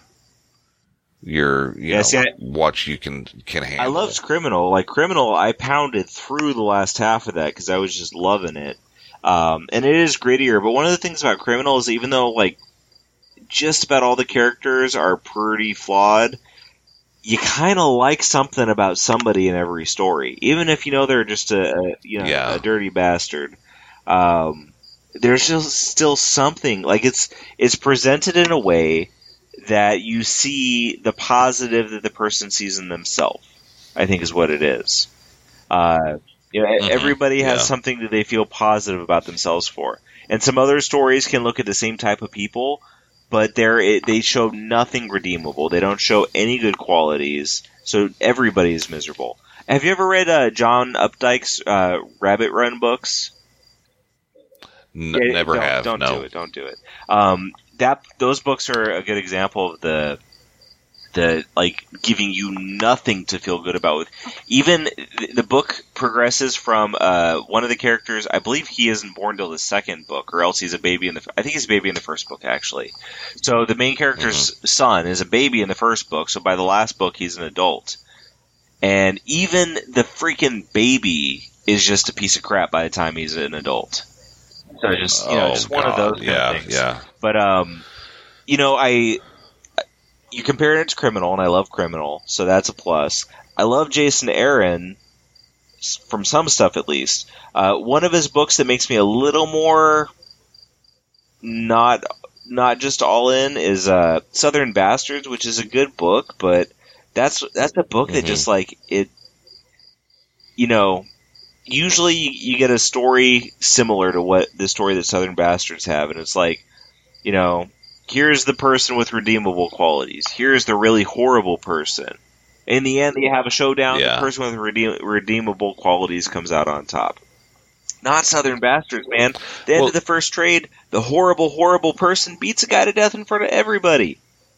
what you can handle. I loved Criminal. Like, Criminal, I pounded through the last half of that because I was just loving it. And it is grittier, but one of the things about Criminal is, even though, like, just about all the characters are pretty flawed, you kind of like something about somebody in every story. Even if you know they're just a dirty bastard. There's just still something. Like, it's presented in a way that you see the positive that the person sees in themselves, I think is what it is. Everybody has something that they feel positive about themselves for. And some other stories can look at the same type of people, but they show nothing redeemable. They don't show any good qualities, so everybody is miserable. Have you ever read John Updike's Rabbit Run books? Never have. Don't no. do it. Those books are a good example of the like giving you nothing to feel good about. Even the book progresses from one of the characters. I believe he isn't born till the second book, or else he's a baby I think he's a baby in the first book, actually. So the main character's son is a baby in the first book. So by the last book, he's an adult. And even the freaking baby is just a piece of crap by the time he's an adult. So just one of those kind of things. Yeah. But you compare it to Criminal, and I love Criminal, so that's a plus. I love Jason Aaron from some stuff, at least. One of his books that makes me a little more not just all in is Southern Bastards, which is a good book, but that's a book that just like it. Usually you get a story similar to what the story that Southern Bastards have, and it's like, here's the person with redeemable qualities. Here's the really horrible person. In the end, you have a showdown. Yeah. The person with redeemable qualities comes out on top. Not Southern Bastards, man. The end of the first trade, the horrible, horrible person beats a guy to death in front of everybody.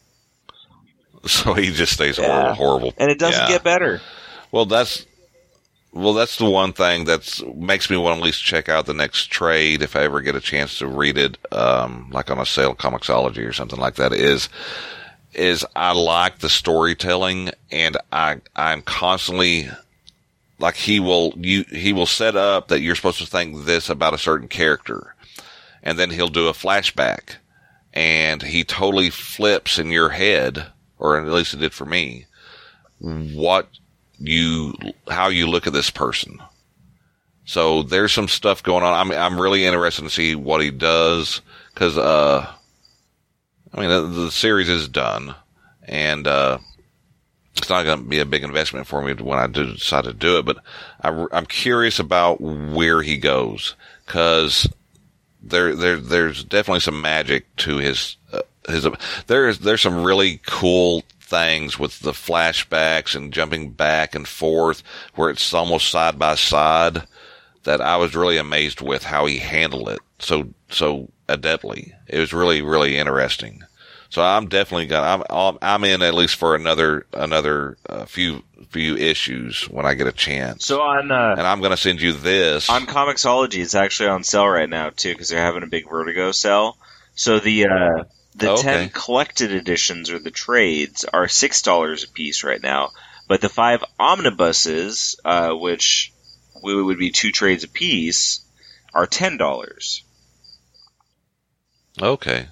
So he just stays horrible. And it doesn't get better. Well, that's the one thing that makes me want to at least check out the next trade if I ever get a chance to read it, like on a sale, Comixology or something like that. Is I like the storytelling, and I'm constantly like he will set up that you're supposed to think this about a certain character, and then he'll do a flashback, and he totally flips in your head, or at least it did for me, how you look at this person. So there's some stuff going on. I'm really interested to see what he does, because the series is done, and it's not going to be a big investment for me when I do decide to do it. But I'm curious about where he goes, because there's definitely some magic to his. There's some really cool things with the flashbacks and jumping back and forth where it's almost side by side that I was really amazed with how he handled it so adeptly. It was really, really interesting. So I'm definitely I'm in at least for another few issues when I get a chance. So and I'm going to send you this on Comixology. It's actually on sale right now too, because they're having a big Vertigo sale. So the 10 collected editions, or the trades, are $6 a piece right now. But the 5 omnibuses, which would be 2 trades a piece, are $10. Okay.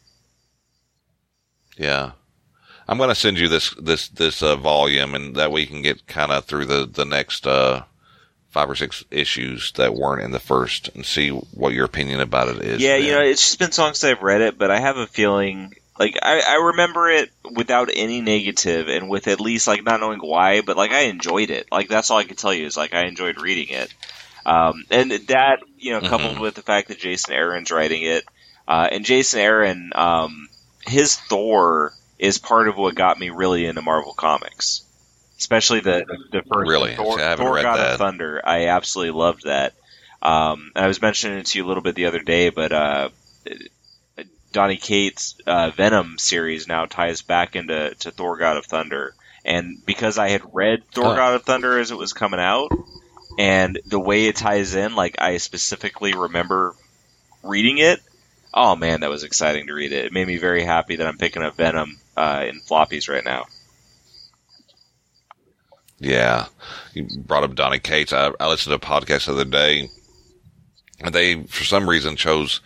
Yeah. I'm going to send you this volume, and that way you can get kind of through the next 5 or 6 issues that weren't in the first, and see what your opinion about it is. Yeah, it's just been so long since I've read it, but I have a feeling, like, I remember it without any negative, and with at least, like, not knowing why, but, like, I enjoyed it. Like, that's all I can tell you is, like, I enjoyed reading it. And that, coupled with the fact that Jason Aaron's writing it, and Jason Aaron, his Thor is part of what got me really into Marvel Comics. Especially the first Thor God of Thunder. I absolutely loved that. I was mentioning it to you a little bit the other day, but Donny Cates' Venom series now ties back into Thor God of Thunder. And because I had read Thor God of Thunder as it was coming out, and the way it ties in, like, I specifically remember reading it. Oh man, that was exciting to read it. It made me very happy that I'm picking up Venom in floppies right now. Yeah, you brought up Donny Cates. I listened to a podcast the other day, and they, for some reason, chose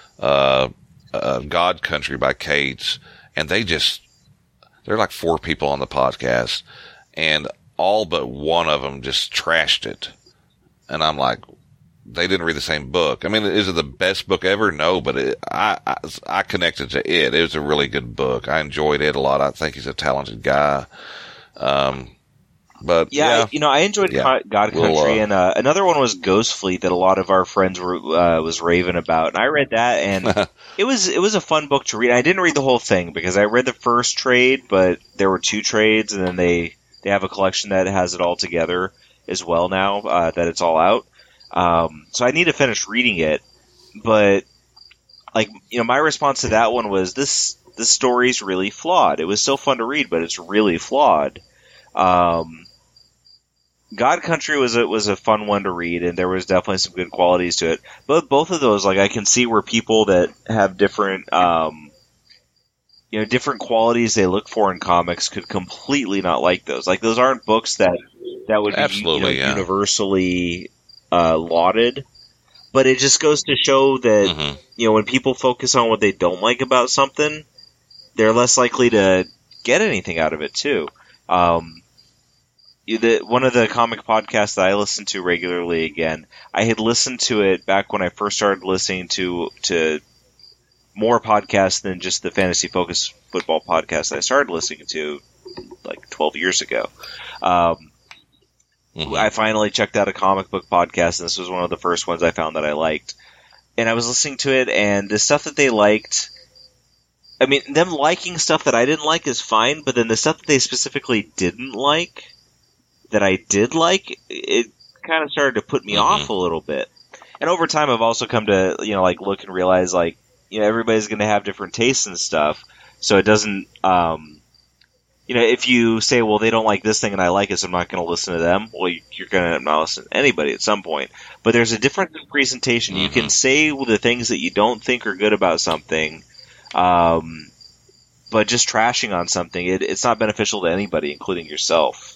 God Country by Cates, and there are like 4 people on the podcast, and all but one of them just trashed it. And I'm like, they didn't read the same book. I mean, is it the best book ever? No, but I connected to it. It was a really good book. I enjoyed it a lot. I think he's a talented guy. But yeah, I enjoyed God Country, and another one was Ghost Fleet that a lot of our friends was raving about, and I read that, and it was a fun book to read. I didn't read the whole thing because I read the first trade, but there were 2 trades, and then they have a collection that has it all together. as well now that it's all out. So I need to finish reading it, but my response to that one was this story's really flawed. It was still fun to read, but it's really flawed. God Country was a fun one to read, and there was definitely some good qualities to it. But both of those, I can see where people that have different, different qualities they look for in comics could completely not like those. Those aren't books that would be universally lauded. But it just goes to show that when people focus on what they don't like about something, they're less likely to get anything out of it too. One of the comic podcasts that I listen to regularly, again, I had listened to it back when I first started listening to more podcasts than just the Fantasy Focus football podcast that I started listening to 12 years ago. I finally checked out a comic book podcast, and this was one of the first ones I found that I liked. And I was listening to it, and the stuff that they liked, them liking stuff that I didn't like is fine, but then the stuff that they specifically didn't like, that I did like, it kind of started to put me off a little bit. And over time, I've also come to, look and realize, everybody's going to have different tastes and stuff, so it doesn't, if you say, well, they don't like this thing and I like it, so I'm not going to listen to them, well, you're going to end up not listening to anybody at some point. But there's a different presentation. You can say the things that you don't think are good about something, but just trashing on something, it's not beneficial to anybody, including yourself.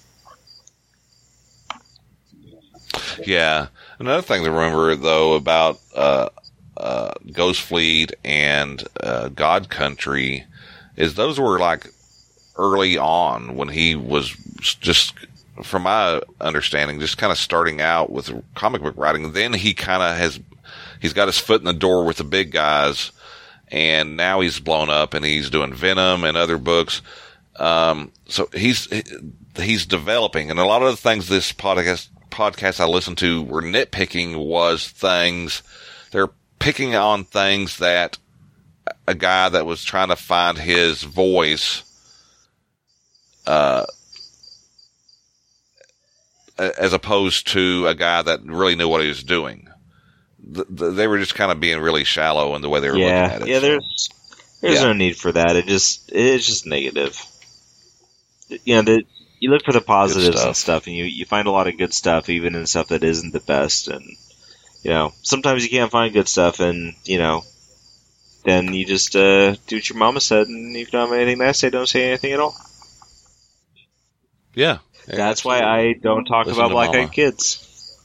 Yeah. Another thing to remember, though, about Ghost Fleet and God Country is those were early on when he was just, from my understanding, just kind of starting out with comic book writing. Then he kind of he's got his foot in the door with the big guys, and now he's blown up and he's doing Venom and other books. So he's developing, and a lot of the things this podcast I listened to were nitpicking was things, they're picking on things that a guy that was trying to find his voice, as opposed to a guy that really knew what he was doing. They were just kind of being really shallow in the way they were looking at it. Yeah, there's no need for that. It's just negative. You look for the positives and stuff, and you find a lot of good stuff, even in stuff that isn't the best. And sometimes you can't find good stuff, and then you just do what your mama said, and if you don't have anything nice to say, don't say anything at all. Yeah. That's why I don't talk about black-eyed kids.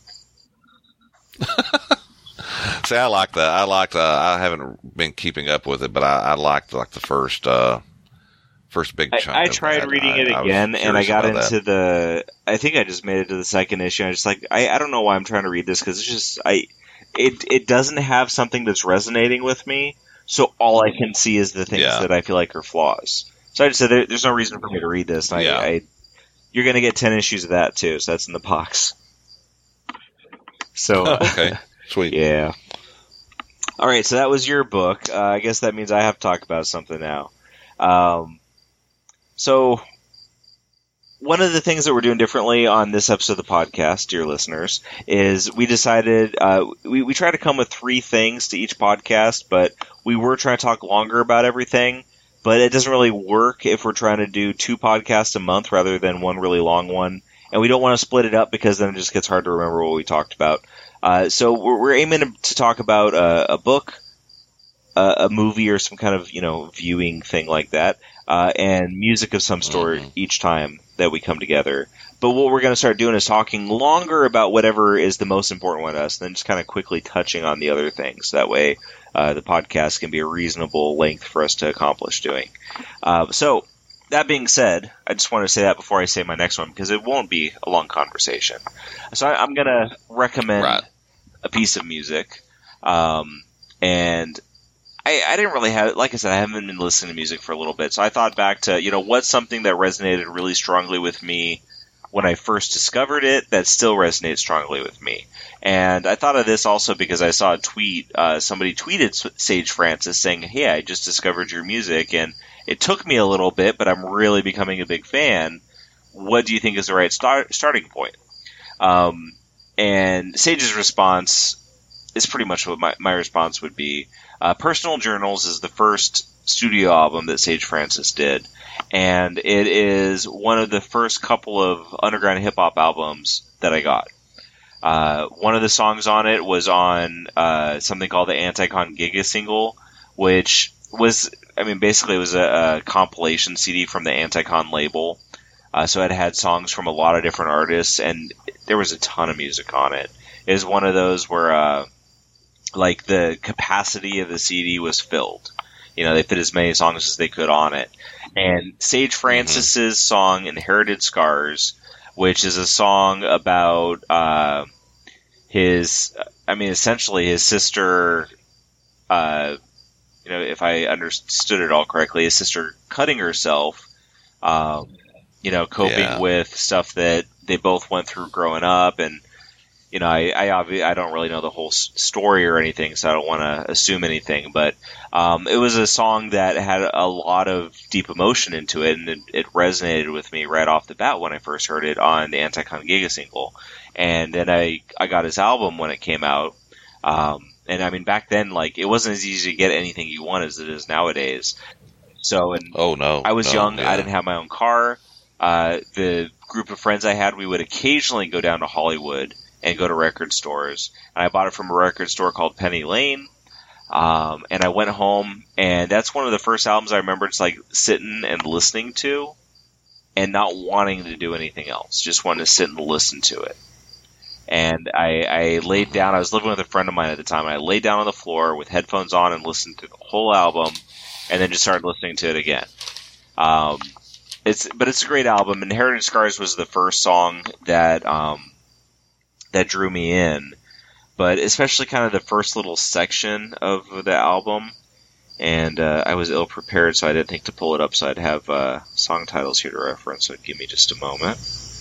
See, I like that. I haven't been keeping up with it, but I liked the first big chunk. I tried reading it again, and I got into I think I just made it to the second issue. I just I don't know why I'm trying to read this, because it's just it doesn't have something that's resonating with me. So all I can see is the things that I feel like are flaws. So I just said there's no reason for me to read this. And you're going to get 10 issues of that too. So that's in the box. So okay, sweet. Yeah. All right, so that was your book. I guess that means I have to talk about something now. So one of the things that we're doing differently on this episode of the podcast, dear listeners, is we decided we try to come with 3 things to each podcast, but we were trying to talk longer about everything. But it doesn't really work if we're trying to do 2 podcasts a month rather than one really long one. And we don't want to split it up because then it just gets hard to remember what we talked about. So we're aiming to talk about a book, a movie, or some kind of viewing thing like that, and music of some sort each time that we come together. But what we're going to start doing is talking longer about whatever is the most important one to us, and then just kind of quickly touching on the other things. That way the podcast can be a reasonable length for us to accomplish doing. So that being said, I just want to say that before I say my next one, because it won't be a long conversation. So I'm going to recommend a piece of music. And I didn't really have, like I said, I haven't been listening to music for a little bit. So I thought back to, what's something that resonated really strongly with me when I first discovered it that still resonates strongly with me. And I thought of this also because I saw a tweet. Somebody tweeted Sage Francis saying, "Hey, I just discovered your music, and it took me a little bit, but I'm really becoming a big fan. What do you think is the right starting point?" And Sage's response is pretty much what my response would be. Personal Journals is the first studio album that Sage Francis did, and it is one of the first couple of underground hip-hop albums that I got. One of the songs on it was on something called the Anticon Giga single, which was, basically it was a compilation CD from the Anticon label. So it had songs from a lot of different artists, and there was a ton of music on it. It was one of those where, the capacity of the CD was filled. They fit as many songs as they could on it. And Sage Francis's song Inherited Scars, which is a song about essentially his sister, if I understood it all correctly, his sister cutting herself, coping with stuff that they both went through growing up. And, I don't really know the whole story or anything, so I don't want to assume anything, but it was a song that had a lot of deep emotion into it, and it resonated with me right off the bat when I first heard it on the Anticon Giga single. And then I got his album when it came out, and back then, it wasn't as easy to get anything you want as it is nowadays. So, I was young, I didn't have my own car. The group of friends I had, we would occasionally go down to Hollywood and go to record stores. And I bought it from a record store called Penny Lane. And I went home, and that's one of the first albums I remember just sitting and listening to and not wanting to do anything else. Just wanting to sit and listen to it. And I laid down, I was living with a friend of mine at the time, and I laid down on the floor with headphones on and listened to the whole album, and then just started listening to it again. It's a great album. Inherited Scars was the first song that drew me in, but especially kind of the first little section of the album. And I was ill prepared, so I didn't think to pull it up, so I'd have song titles here to reference. So give me just a moment.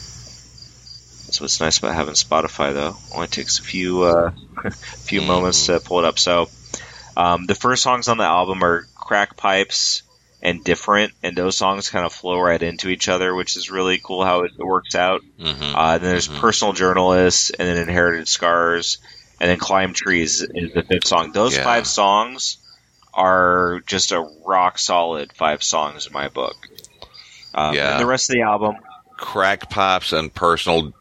That's what's nice about having Spotify, though. Only takes a few moments to pull it up. So the first songs on the album are Crack Pipes and Different, and those songs kind of flow right into each other, which is really cool how it works out. Then there's Personal Journalist, and then Inherited Scars, and then Climb Trees is the fifth song. Those 5 songs are just a rock solid 5 songs in my book. And the rest of the album, Crack Pipes and Personal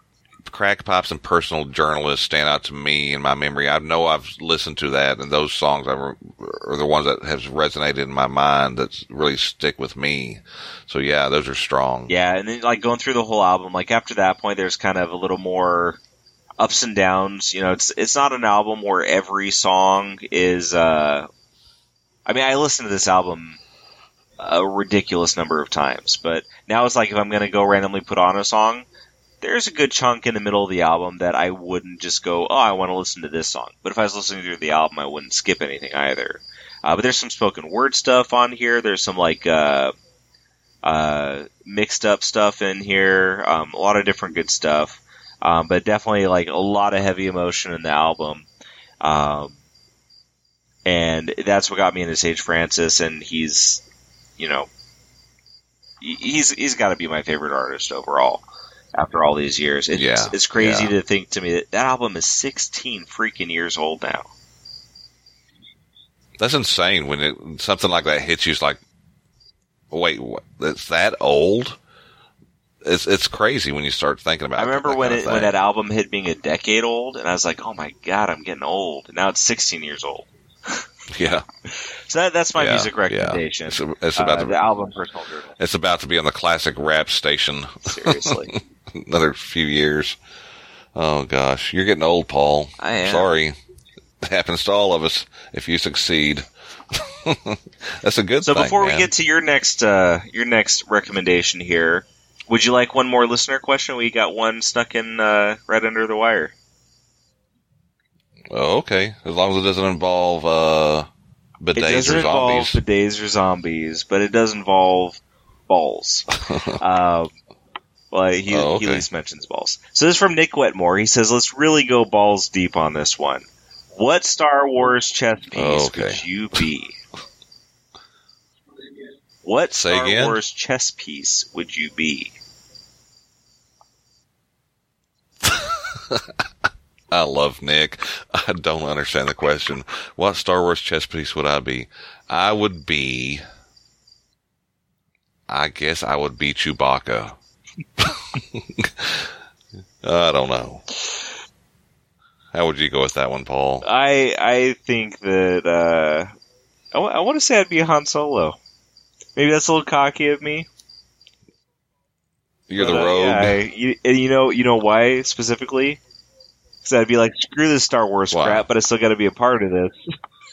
Journalist stand out to me in my memory. I know I've listened to that, and those songs are the ones that have resonated in my mind that really stick with me. So yeah, those are strong. Yeah, and then going through the whole album, after that point, there's kind of a little more ups and downs. It's not an album where every song is. I listened to this album a ridiculous number of times, but now it's if I'm going to go randomly put on a song, there's a good chunk in the middle of the album that I wouldn't just go, I want to listen to this song. But if I was listening through the album, I wouldn't skip anything either. But there's some spoken word stuff on here. There's some mixed up stuff in here. A lot of different good stuff. But definitely a lot of heavy emotion in the album. And that's what got me into Sage Francis, and he's got to be my favorite artist overall. After all these years, it's crazy to think to me that album is 16 freaking years old now. That's insane. When something like that hits you, it's wait, what? It's that old? It's crazy when you start thinking about it. I remember when that album hit being a decade old, and I was like, oh my god, I'm getting old. And now it's 16 years old. Yeah. So that's my music recommendation. It's about the album Personal Journal. It's about to be on the classic rap station. Seriously. Another few years. Oh gosh, you're getting old, Paul. I am. Sorry. It happens to all of us if you succeed. That's a good thing. So before we get to your next recommendation here, would you like one more listener question? We got one snuck in right under the wire. Oh, okay. As long as it doesn't involve bidets or zombies. It doesn't involve bidets or zombies, but it does involve balls. Well, he at least mentions balls. So this is from Nick Wetmore. He says, let's really go balls deep on this one. What Star Wars chess piece would you be? What Star Wars chess piece would you be? I love Nick. I don't understand the question. What Star Wars chess piece would I be? I guess I would be Chewbacca. I don't know. How would you go with that one, Paul? I think that I want to say I'd be Han Solo. Maybe that's a little cocky of me. You're the rogue. Yeah, you know why specifically? Because I'd be like, screw this Star Wars crap, but I still got to be a part of this.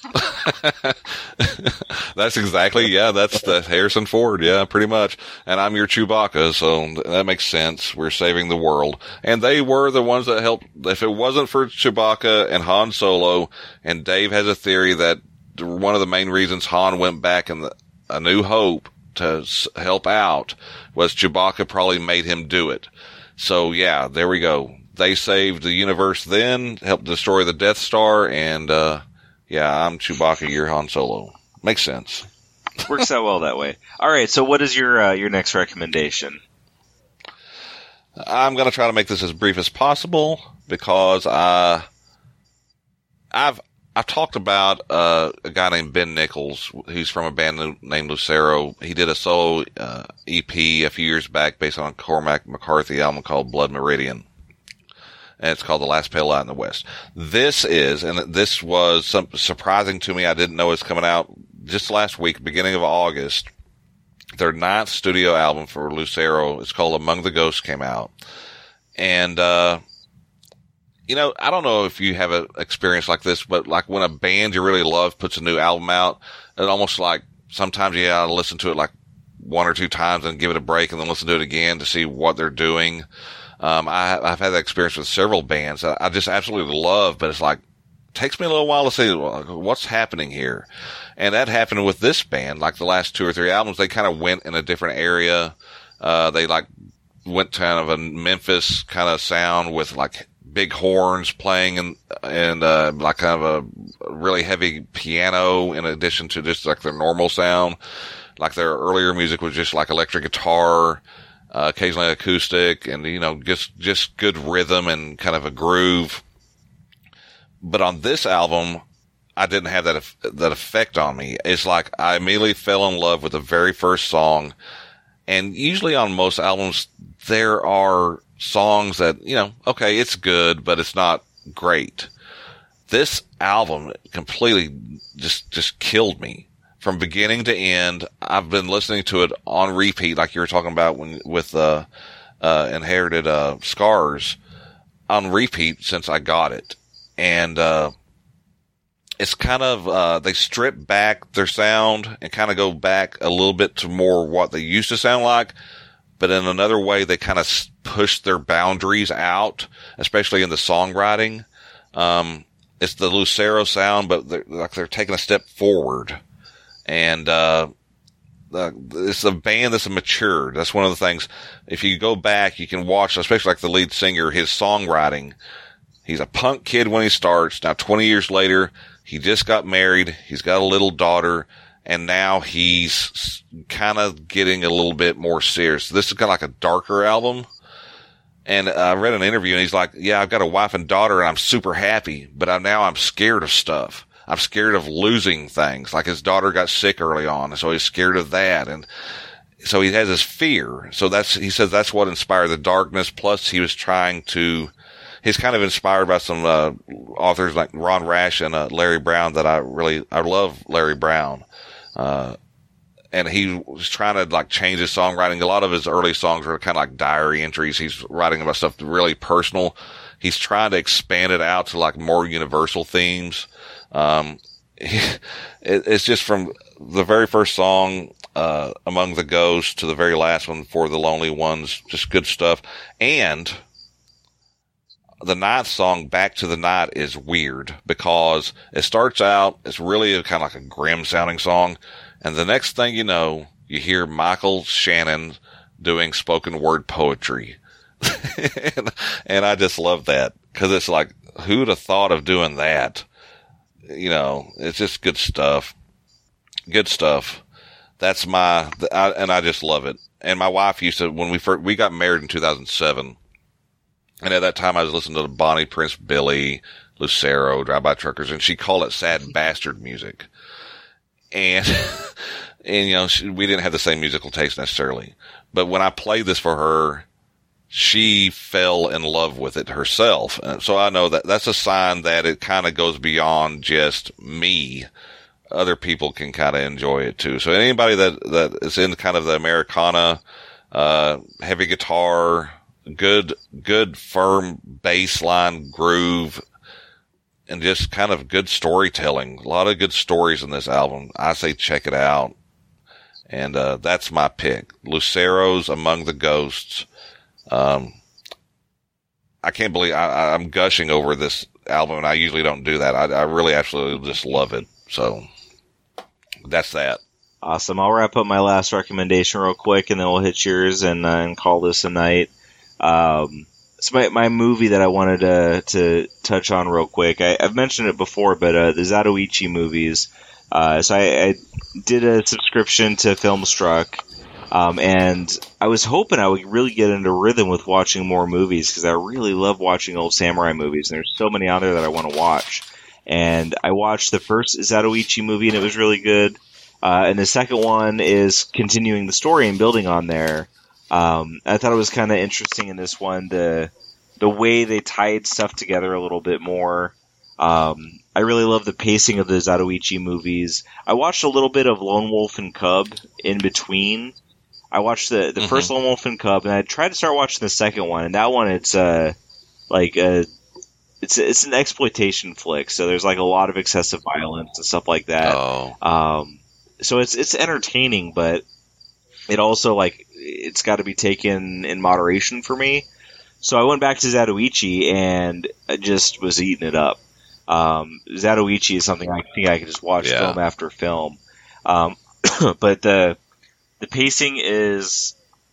That's the Harrison Ford, yeah, pretty much. And I'm your Chewbacca, so that makes sense. We're saving the world. And they were the ones that helped. If it wasn't for Chewbacca and Han Solo, and Dave has a theory that one of the main reasons Han went back in A New Hope to help out was Chewbacca probably made him do it. So yeah, there we go. They saved the universe then, helped destroy the Death Star, and yeah, I'm Chewbacca, you're Han Solo. Makes sense. Works out well that way. All right, so what is your next recommendation? I'm going to try to make this as brief as possible because I've talked about a guy named Ben Nichols, who's from a band named Lucero. He did a solo EP a few years back based on a Cormac McCarthy album called Blood Meridian. And it's called The Last Pale Light in the West. This was surprising to me. I didn't know it was coming out just last week, beginning of August. Their 9th studio album for Lucero, it's called Among the Ghosts, came out. And, I don't know if you have an experience like this, but like when a band you really love puts a new album out, it's almost like sometimes you gotta listen to it like 1 or 2 times and give it a break and then listen to it again to see what they're doing. I've had that experience with several bands that I just absolutely love, but it's like, it takes me a little while to see what's happening here. And that happened with this band. Like the last 2 or 3 albums, they kind of went in a different area. They like went kind of a Memphis kind of sound with like big horns playing and like kind of a really heavy piano in addition to just like their normal sound. Like their earlier music was just like electric guitar, occasionally acoustic, and just good rhythm and kind of a groove. But on this album, I didn't have that effect on me. It's like I immediately fell in love with the very first song. And usually on most albums, there are songs that, okay, it's good, but it's not great. This album completely just killed me. From beginning to end, I've been listening to it on repeat, like you were talking about with Inherited Scars, on repeat since I got it. And it's kind of they strip back their sound and kind of go back a little bit to more what they used to sound like, but in another way they kind of push their boundaries out, especially in the songwriting. It's the Lucero sound, but they're taking a step forward. And, it's a band that's matured. That's one of the things. If you go back, you can watch, especially like the lead singer, his songwriting. He's a punk kid when he starts. Now, 20 years later, he just got married. He's got a little daughter, and now he's kind of getting a little bit more serious. This is kind of like a darker album. And I read an interview, and he's like, yeah, I've got a wife and daughter, and I'm super happy, but I'm scared of stuff. I'm scared of losing things. Like his daughter got sick early on, so he's scared of that. And so he has this fear. So he says that's what inspired the darkness. Plus he's kind of inspired by some, authors like Ron Rash and, Larry Brown that I love Larry Brown. And he was trying to like change his songwriting. A lot of his early songs were kind of like diary entries. He's writing about stuff really personal. He's trying to expand it out to like more universal themes. It's just from the very first song, Among the Ghosts, to the very last one, For the Lonely Ones, just good stuff. And the 9th song, Back to the Night, is weird because it starts out, it's really kind of like a grim sounding song. And the next thing you know, you hear Michael Shannon doing spoken word poetry. and I just love that because it's like, who'd have thought of doing that? It's just good stuff. Good stuff. That's and I just love it. And my wife used to, when we got married in 2007, And at that time, I was listening to Bonnie Prince Billy, Lucero, Drive-By Truckers, and she called it sad bastard music. And, we didn't have the same musical taste necessarily. But when I played this for her, she fell in love with it herself. So I know that that's a sign that it kind of goes beyond just me. Other people can kind of enjoy it too. So anybody that is in kind of the Americana, heavy guitar, good firm bass line groove, and just kind of good storytelling. A lot of good stories in this album. I say check it out. And that's my pick. Lucero's Among the Ghosts. I can't believe I'm gushing over this album, and I usually don't do that. I really absolutely just love it. So that's that. Awesome. I'll wrap up my last recommendation real quick, and then we'll hit yours and call this a night. So my movie that I wanted to touch on real quick, I've mentioned it before, but the Zatoichi movies. So I did a subscription to Filmstruck, and I was hoping I would really get into rhythm with watching more movies, because I really love watching old samurai movies, and there's so many out there that I want to watch. And I watched the first Zatoichi movie, and it was really good. And the second one is continuing the story and building on there. I thought it was kind of interesting in this one, the way they tied stuff together a little bit more. I really love the pacing of the Zatoichi movies. I watched a little bit of Lone Wolf and Cub in between. I watched the first Lone Wolf and Cub, and I tried to start watching the second one, and that one, it's it's an exploitation flick, so there's like a lot of excessive violence and stuff like that. So it's entertaining, but it also, it's got to be taken in moderation for me. So I went back to Zatoichi, and I just was eating it up. Zatoichi is something I think I could just watch film after film. But the pacing is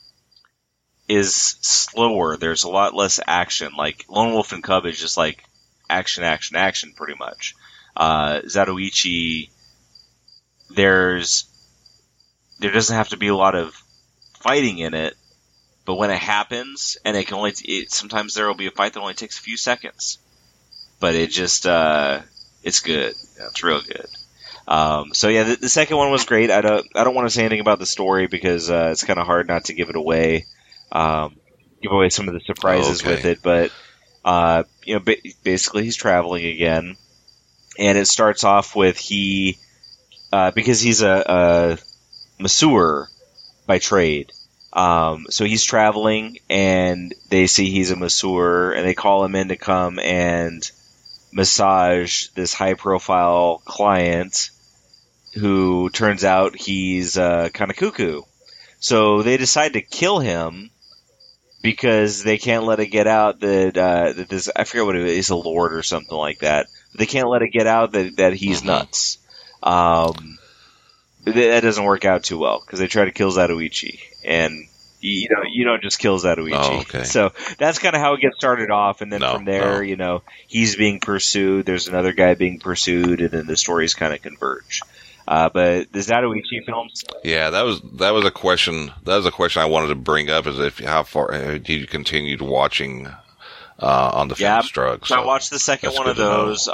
slower. There's a lot less action. Like Lone Wolf and Cub is just like action, action, action, pretty much. Zatoichi, there doesn't have to be a lot of fighting in it, but when it happens, and sometimes there will be a fight that only takes a few seconds, but it just it's good. It's real good. So yeah, the second one was great. I don't want to say anything about the story because it's kind of hard not to give it away. Give away some of the surprises with it, but basically he's traveling again, and it starts off with because he's a masseur by trade. So he's traveling, and they see he's a masseur, and they call him in to come and massage this high-profile client who turns out he's kind of cuckoo. So they decide to kill him because they can't let it get out that this, I forget what it is, a lord or something like that. They can't let it get out that he's nuts. That doesn't work out too well because they try to kill Zatoichi, and you don't just kill Zatoichi. So that's kind of how it gets started off, and then from there, he's being pursued. There's another guy being pursued, and then the stories kind of converge. But the Zatoichi films, that was a question. That was a question I wanted to bring up: is how far you continued watching on the Filmstruck? So I watched the second one of those.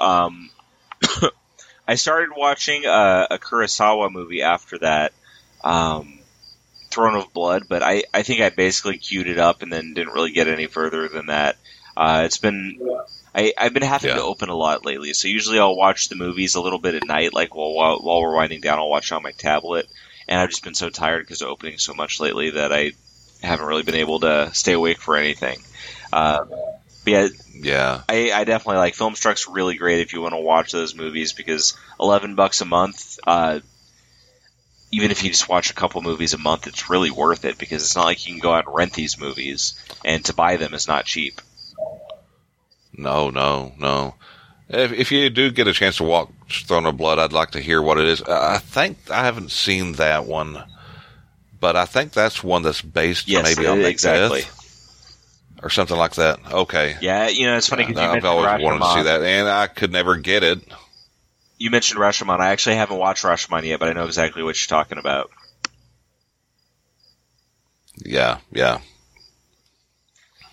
I started watching a Kurosawa movie after that, Throne of Blood, but I think I basically queued it up and then didn't really get any further than that. I've been having to open a lot lately, so usually I'll watch the movies a little bit at night, like while we're winding down, I'll watch it on my tablet, and I've just been so tired because of opening so much lately that I haven't really been able to stay awake for anything. I definitely like Filmstruck's really great if you want to watch those movies, because $11 a month, even if you just watch a couple movies a month, it's really worth it, because it's not like you can go out and rent these movies, and to buy them is not cheap. No. If you do get a chance to watch Throne of Blood, I'd like to hear what it is. I think I haven't seen that one, but I think that's one that's based maybe on Macbeth. Or something like that. Okay. Yeah, it's funny because you mentioned I've always Rashomon. wanted to see that, and I could never get it. You mentioned Rashomon. I actually haven't watched Rashomon yet, but I know exactly what you're talking about.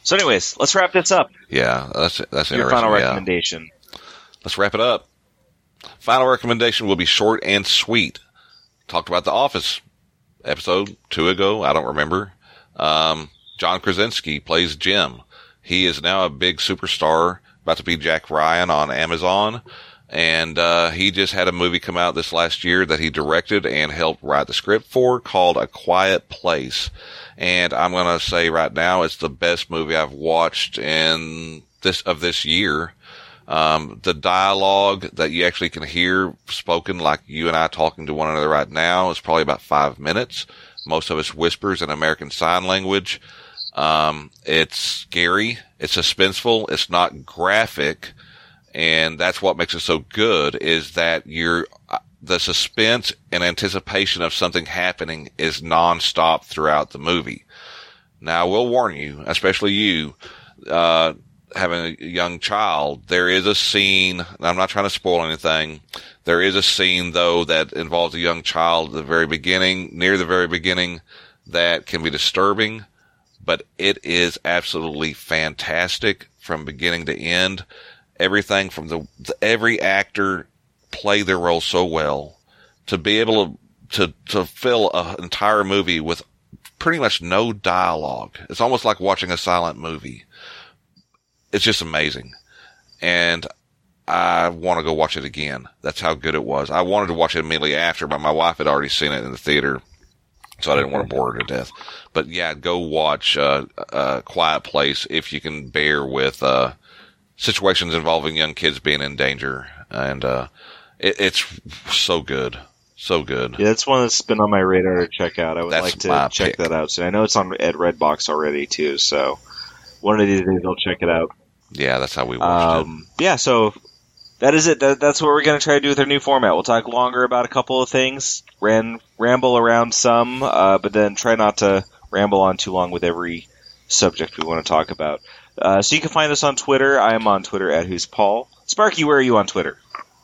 So anyways, let's wrap this up. Yeah, that's interesting. Your final recommendation. Let's wrap it up. Final recommendation will be short and sweet. Talked about The Office episode 2 ago. I don't remember. John Krasinski plays Jim. He is now a big superstar, about to be Jack Ryan on Amazon. And he just had a movie come out this last year that he directed and helped write the script for called A Quiet Place. And I'm going to say right now it's the best movie I've watched in this year. The dialogue that you actually can hear spoken like you and I talking to one another right now is probably about 5 minutes. Most of it's whispers in American Sign Language. It's scary. It's suspenseful. It's not graphic. And that's what makes it so good is that the suspense and anticipation of something happening is nonstop throughout the movie. Now, I will warn you, especially you, having a young child, there is a scene, I'm not trying to spoil anything, there is a scene, though, that involves a young child at the very beginning, near the very beginning, that can be disturbing, but it is absolutely fantastic from beginning to end. Everything from every actor play their role so well to be able to fill an entire movie with pretty much no dialogue. It's almost like watching a silent movie. It's just amazing. And I want to go watch it again. That's how good it was. I wanted to watch it immediately after, but my wife had already seen it in the theater, so I didn't want to bore her to death. But yeah, go watch Quiet Place if you can bear with situations involving young kids being in danger. And it's so good. So good. Yeah, that's one that's been on my radar to check out. I would like to check that out. So I know it's on at Redbox already too, so one of these days I'll check it out. Yeah, that's how we watched it. Yeah, so that is it. That's what we're going to try to do with our new format. We'll talk longer about a couple of things, ramble around some, but then try not to ramble on too long with every subject we want to talk about. So you can find us on Twitter. I am on Twitter at Who's Paul. Sparky, where are you on Twitter?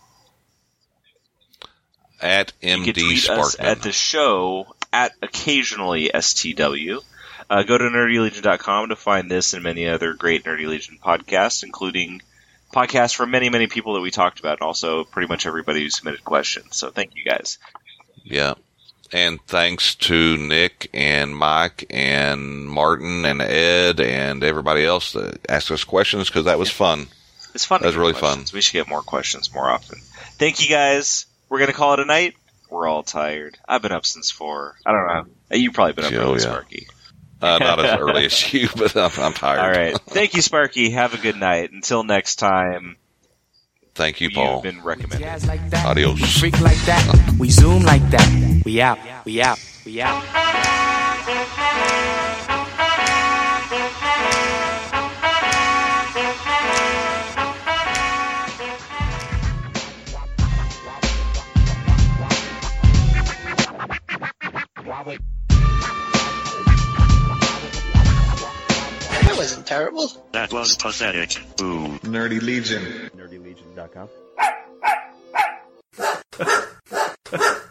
At MD you can tweet Sparkman. us at the show at occasionally STW. Go to nerdylegion.com to find this and many other great Nerdy Legion podcasts, including podcasts from many, many people that we talked about, and also pretty much everybody who submitted questions. So thank you guys. Yeah. And thanks to Nick and Mike and Martin and Ed and everybody else that asked us questions, because that was fun. It's fun. That was really fun. We should get more questions more often. Thank you guys. We're going to call it a night. We're all tired. I've been up since 4. I don't know. You've probably been up early, Sparky. Not as early as you, but I'm tired. All right. Thank you, Sparky. Have a good night. Until next time. Thank you, Paul. You've been recommended. Like that. Adios. We freak like that. We zoom like that. We out. We out. We out. That wasn't terrible. That was pathetic. Boo. Nerdy Legion. NerdyLegion.com.